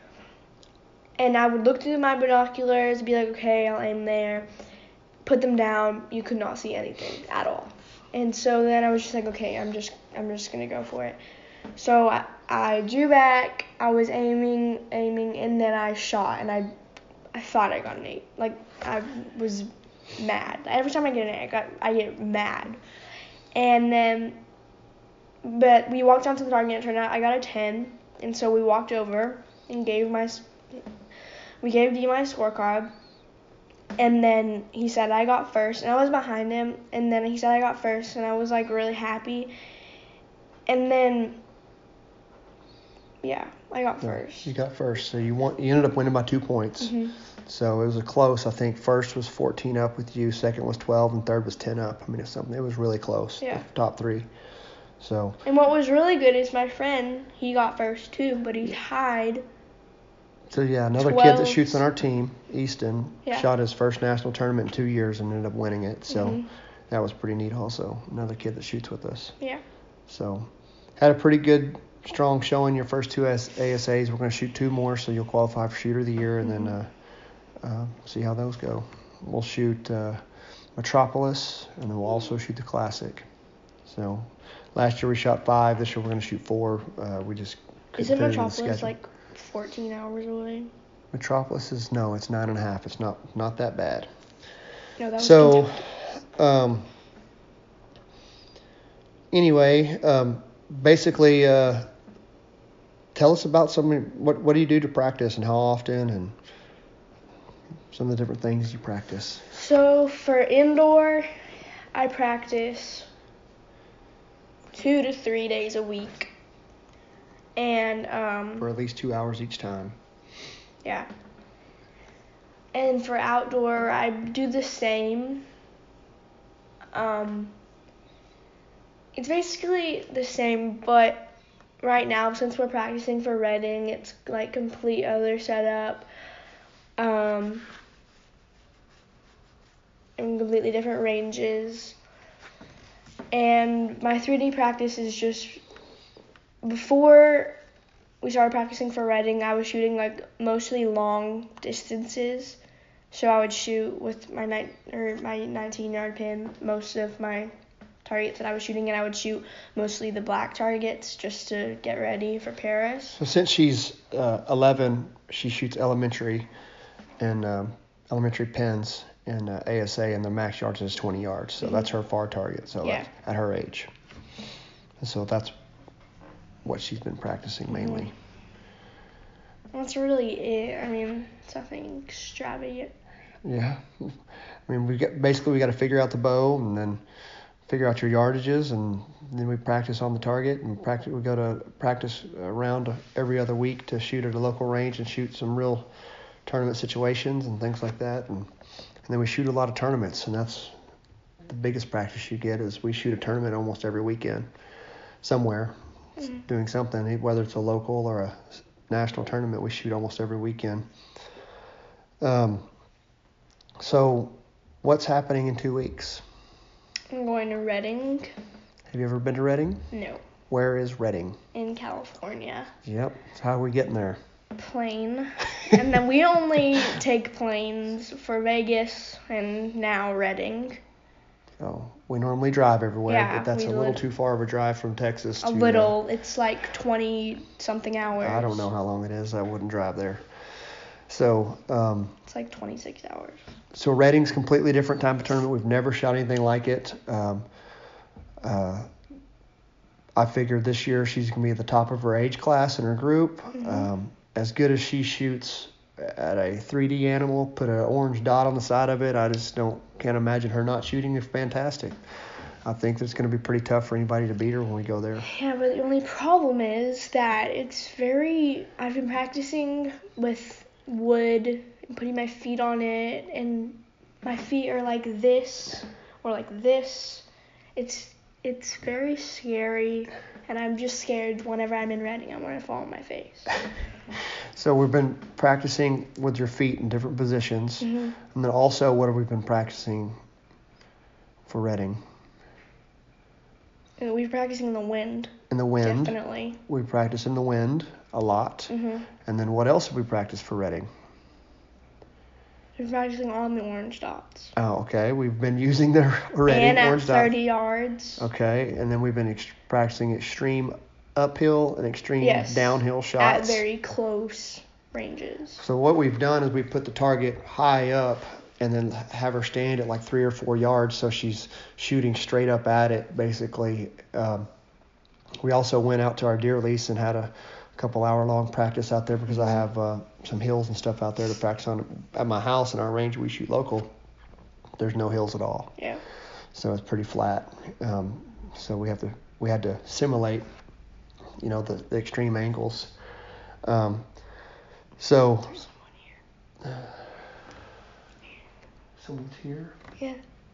And I would look through my binoculars, be like, okay, I'll aim there, put them down. You could not see anything at all. And so then I was just like, okay, I'm just I'm just gonna go for it. So I, I drew back, I was aiming, aiming, and then I shot, and I I thought I got an eight. Like, I was mad. Every time I get an eight, I got I get mad. And then, but we walked down to the target, and it turned out I got a ten. And so we walked over and gave my, we gave D my scorecard. And then he said I got first, and I was behind him. And then he said I got first, and I was like really happy. And then, yeah, I got first. You got first, so you won, you ended up winning by two points. Mhm. So it was a close. I think first was fourteen up with you, second was twelve, and third was ten up. I mean, it's something. It was really close. Yeah. The top three. So And what was really good is my friend, he got first too, but he tied. so yeah, another kid that twelve. shoots on our team, Easton, Yeah. shot his first national tournament in two years and ended up winning it. So Mhm. that was pretty neat. Also, another kid that shoots with us. Yeah. So had a pretty good, strong showing your first two A S As. We're going to shoot two more, so you'll qualify for Shooter of the Year, and then uh, uh, see how those go. We'll shoot uh, Metropolis, and then we'll also shoot the Classic. So last year we shot five. This year we're going to shoot four. Uh, we just couldn't Isn't fit it in the Metropolis schedule. like fourteen hours away? Metropolis is no, it's nine and a half. It's not not that bad. No, that was So, Kentucky. um, anyway, um, basically, uh, tell us about some. What what do you do to practice, and how often, and some of the different things you practice. So for indoor, I practice two to three days a week. And um, For at least two hours each time. yeah. And for outdoor, I do the same. Um, it's basically the same, but right now, since we're practicing for Reading, it's like complete other setup. Um, and completely different ranges. And my three D practice is just, before we started practicing for Reading, I was shooting like mostly long distances. So I would shoot with my nine or my nineteen yard pin most of my targets that I was shooting, and I would shoot mostly the black targets just to get ready for Paris. So since she's uh, eleven, she shoots elementary and um, elementary pins in uh, A S A, and the max yards is twenty yards. So that's her far target. So Yeah. at, at her age, and so that's what she's been practicing mainly. That's really it. I mean, it's nothing extravagant. Yeah, I mean we got basically we got to figure out the bow and then figure out your yardages, and then we practice on the target and practice. We go to practice around every other week to shoot at a local range and shoot some real tournament situations and things like that, and and then we shoot a lot of tournaments, and that's the biggest practice you get is we shoot a tournament almost every weekend somewhere, Mm-hmm. doing something, whether it's a local or a national tournament. We shoot almost every weekend. Um. So, what's happening in two weeks? I'm going to Reading. Have you ever been to Reading? No, Where is Reading? in California. Yep. So how are we getting there? Plane. And then we only take planes for Vegas and now Reading. Oh, we normally drive everywhere, Yeah, but that's a we little lit- too far of a drive from Texas A to. uh, little. It's like twenty something hours. I don't know how long it is. I wouldn't drive there. So um, It's like twenty-six hours. so Reading's completely different type of tournament. We've never shot anything like it. Um, uh, I figured this year she's going to be at the top of her age class in her group. Mm-hmm. Um, as good as she shoots at a three D animal, put an orange dot on the side of it, I just don't can't imagine her not shooting. It's fantastic. I think it's going to be pretty tough for anybody to beat her when we go there. Yeah, but the only problem is that it's very. I've been practicing with wood and putting my feet on it, and my feet are like this or like this. It's it's very scary, and I'm just scared whenever I'm in Reading, I'm going to fall on my face. So we've been practicing with your feet in different positions. Mm-hmm. And then also, what have we been practicing for Reading? And we're practicing in the wind. In the wind. Definitely. We practice in the wind a lot. Mm-hmm. And then what else have we practiced for Reading? We're practicing on the orange dots. Oh, okay. We've been using the Reading And at orange dot. thirty yards. Okay. And then we've been ex- practicing extreme uphill and extreme Yes. downhill At shots. very close ranges. So what we've done is we put the target high up and then have her stand at like three or four yards so she's shooting straight up at it, basically. Um, we also went out to our deer lease and had a couple hour long practice out there because I have uh, some hills and stuff out there to practice on. At my house in our range we shoot local, there's no hills at all. Yeah. So it's pretty flat. Um, so we have to we had to simulate, you know, the, the extreme angles. Um, so There's someone here. Someone's here. Yeah.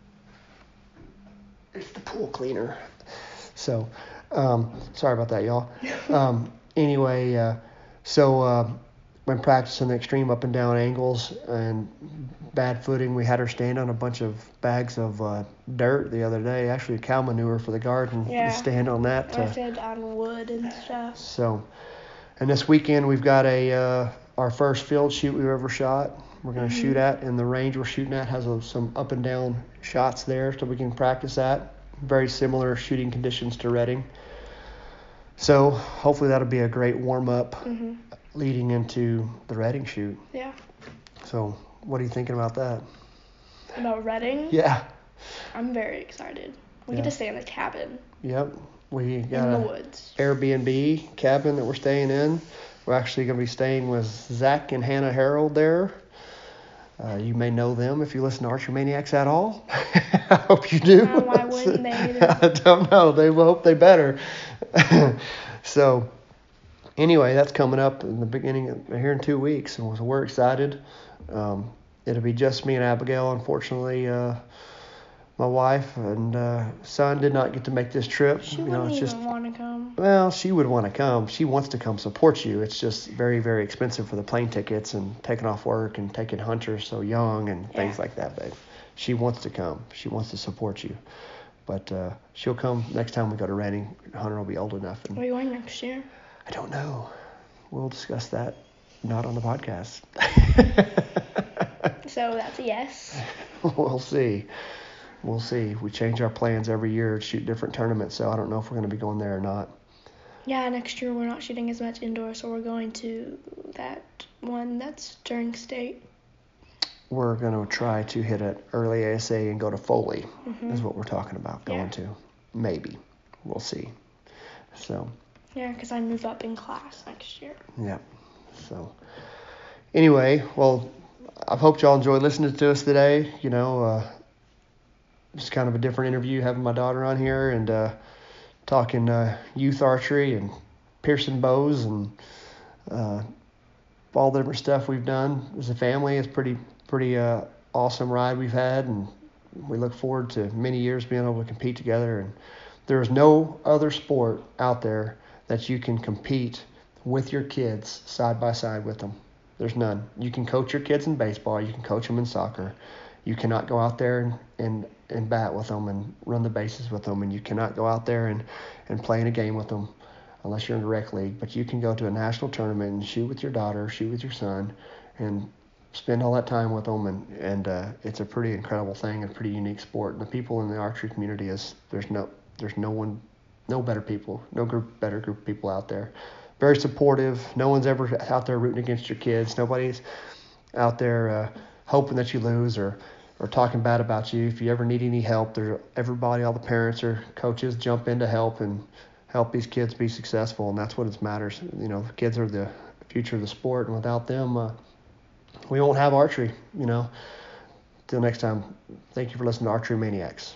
It's the pool cleaner. So, um, sorry about that, y'all. Um, anyway, uh, so uh, when practicing the extreme up and down angles and bad footing, we had her stand on a bunch of bags of uh, dirt the other day, actually cow manure for the garden. Yeah. To stand on that. I Uh, said on wood and stuff. so, and this weekend we've got a uh, our first field shoot we've ever shot. We're going to Mm-hmm. shoot at, and the range we're shooting at has a, some up and down shots there, so we can practice that. Very similar shooting conditions to Reading. So hopefully that'll be a great warm up Mm-hmm. leading into the Reading shoot. Yeah. So what are you thinking about that? About Reading? Yeah. I'm very excited. We Yeah. get to stay in the cabin Yep. We got in the a woods. Airbnb cabin that we're staying in. We're actually going to be staying with Zach and Hannah Harold there. Uh, you may know them if you listen to Archery Maniacs at all. I hope you do. Oh, why wouldn't they? I don't know. They will hope they better. So, anyway, that's coming up in the beginning of, here in two weeks, and so we're excited. Um, it'll be just me and Abigail. Unfortunately, uh, my wife and uh, son did not get to make this trip. She you know, wouldn't it's even just want to come. well, she would want to come. She wants to come support you. It's just very, very expensive for the plane tickets and taking off work and taking Hunter so young and things Yeah. like that, babe. She wants to come. She wants to support you. But uh, she'll come next time we go to Reading. Hunter will be old enough. And Are you going next year? I don't know. We'll discuss that not on the podcast. So that's a yes. We'll see. We'll see. We change our plans every year to shoot different tournaments, so I don't know if we're going to be going there or not. Yeah, next year we're not shooting as much indoor, so we're going to that one that's during state. We're going to try to hit an early A S A and go to Foley, Mhm. is what we're talking about going Yeah. to. Maybe. We'll see. So, Yeah, because I move up in class next year. yeah. So, anyway, well, I hope y'all enjoyed listening to us today. You know, uh, it's kind of a different interview having my daughter on here and uh, talking uh, youth archery and piercing bows and uh, all the different stuff we've done as a family. It's pretty pretty uh, awesome ride we've had, and we look forward to many years being able to compete together. And there is no other sport out there that you can compete with your kids side by side with them. There's none. You can coach your kids in baseball. You can coach them in soccer. You cannot go out there and, and, and bat with them and run the bases with them. And you cannot go out there and, and play in a game with them unless you're in a rec league. But you can go to a national tournament and shoot with your daughter, shoot with your son, and spend all that time with them. And, and uh, it's a pretty incredible thing, a pretty unique sport. And the people in the archery community, is there's no there's no one, no better people, no group better group of people out there. Very supportive. No one's ever out there rooting against your kids. Nobody's out there uh, hoping that you lose or, or talking bad about you. If you ever need any help, there's everybody, all the parents or coaches jump in to help and help these kids be successful, and that's what it matters. You know, the kids are the future of the sport, and without them, uh, we won't have archery, you know. Till next time, thank you for listening to Archery Maniacs.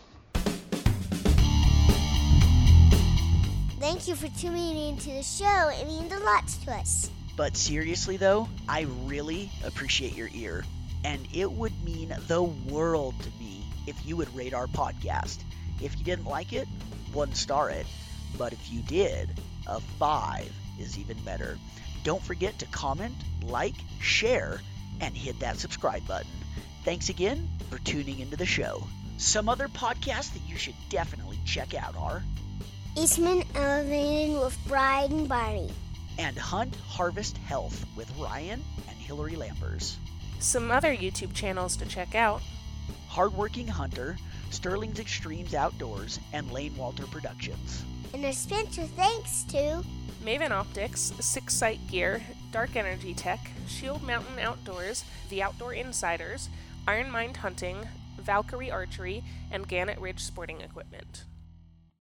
Thank you for tuning into the show. It means a lot to us. But seriously though, I really appreciate your ear. And it would mean the world to me if you would rate our podcast. If you didn't like it, one star it. But if you did, a five is even better. Don't forget to comment, like, share, and hit that subscribe button. Thanks again for tuning into the show. Some other podcasts that you should definitely check out are Eastman Elevated with Brian and Barney. And Hunt Harvest Health with Ryan and Hillary Lampers. Some other YouTube channels to check out: Hardworking Hunter, Sterling's Extremes Outdoors, and Lane Walter Productions. And a special thanks to Maven Optics, Six Sight Gear, Dark Energy Tech, Shield Mountain Outdoors, The Outdoor Insiders, Iron Mind Hunting, Valkyrie Archery, and Gannett Ridge Sporting Equipment.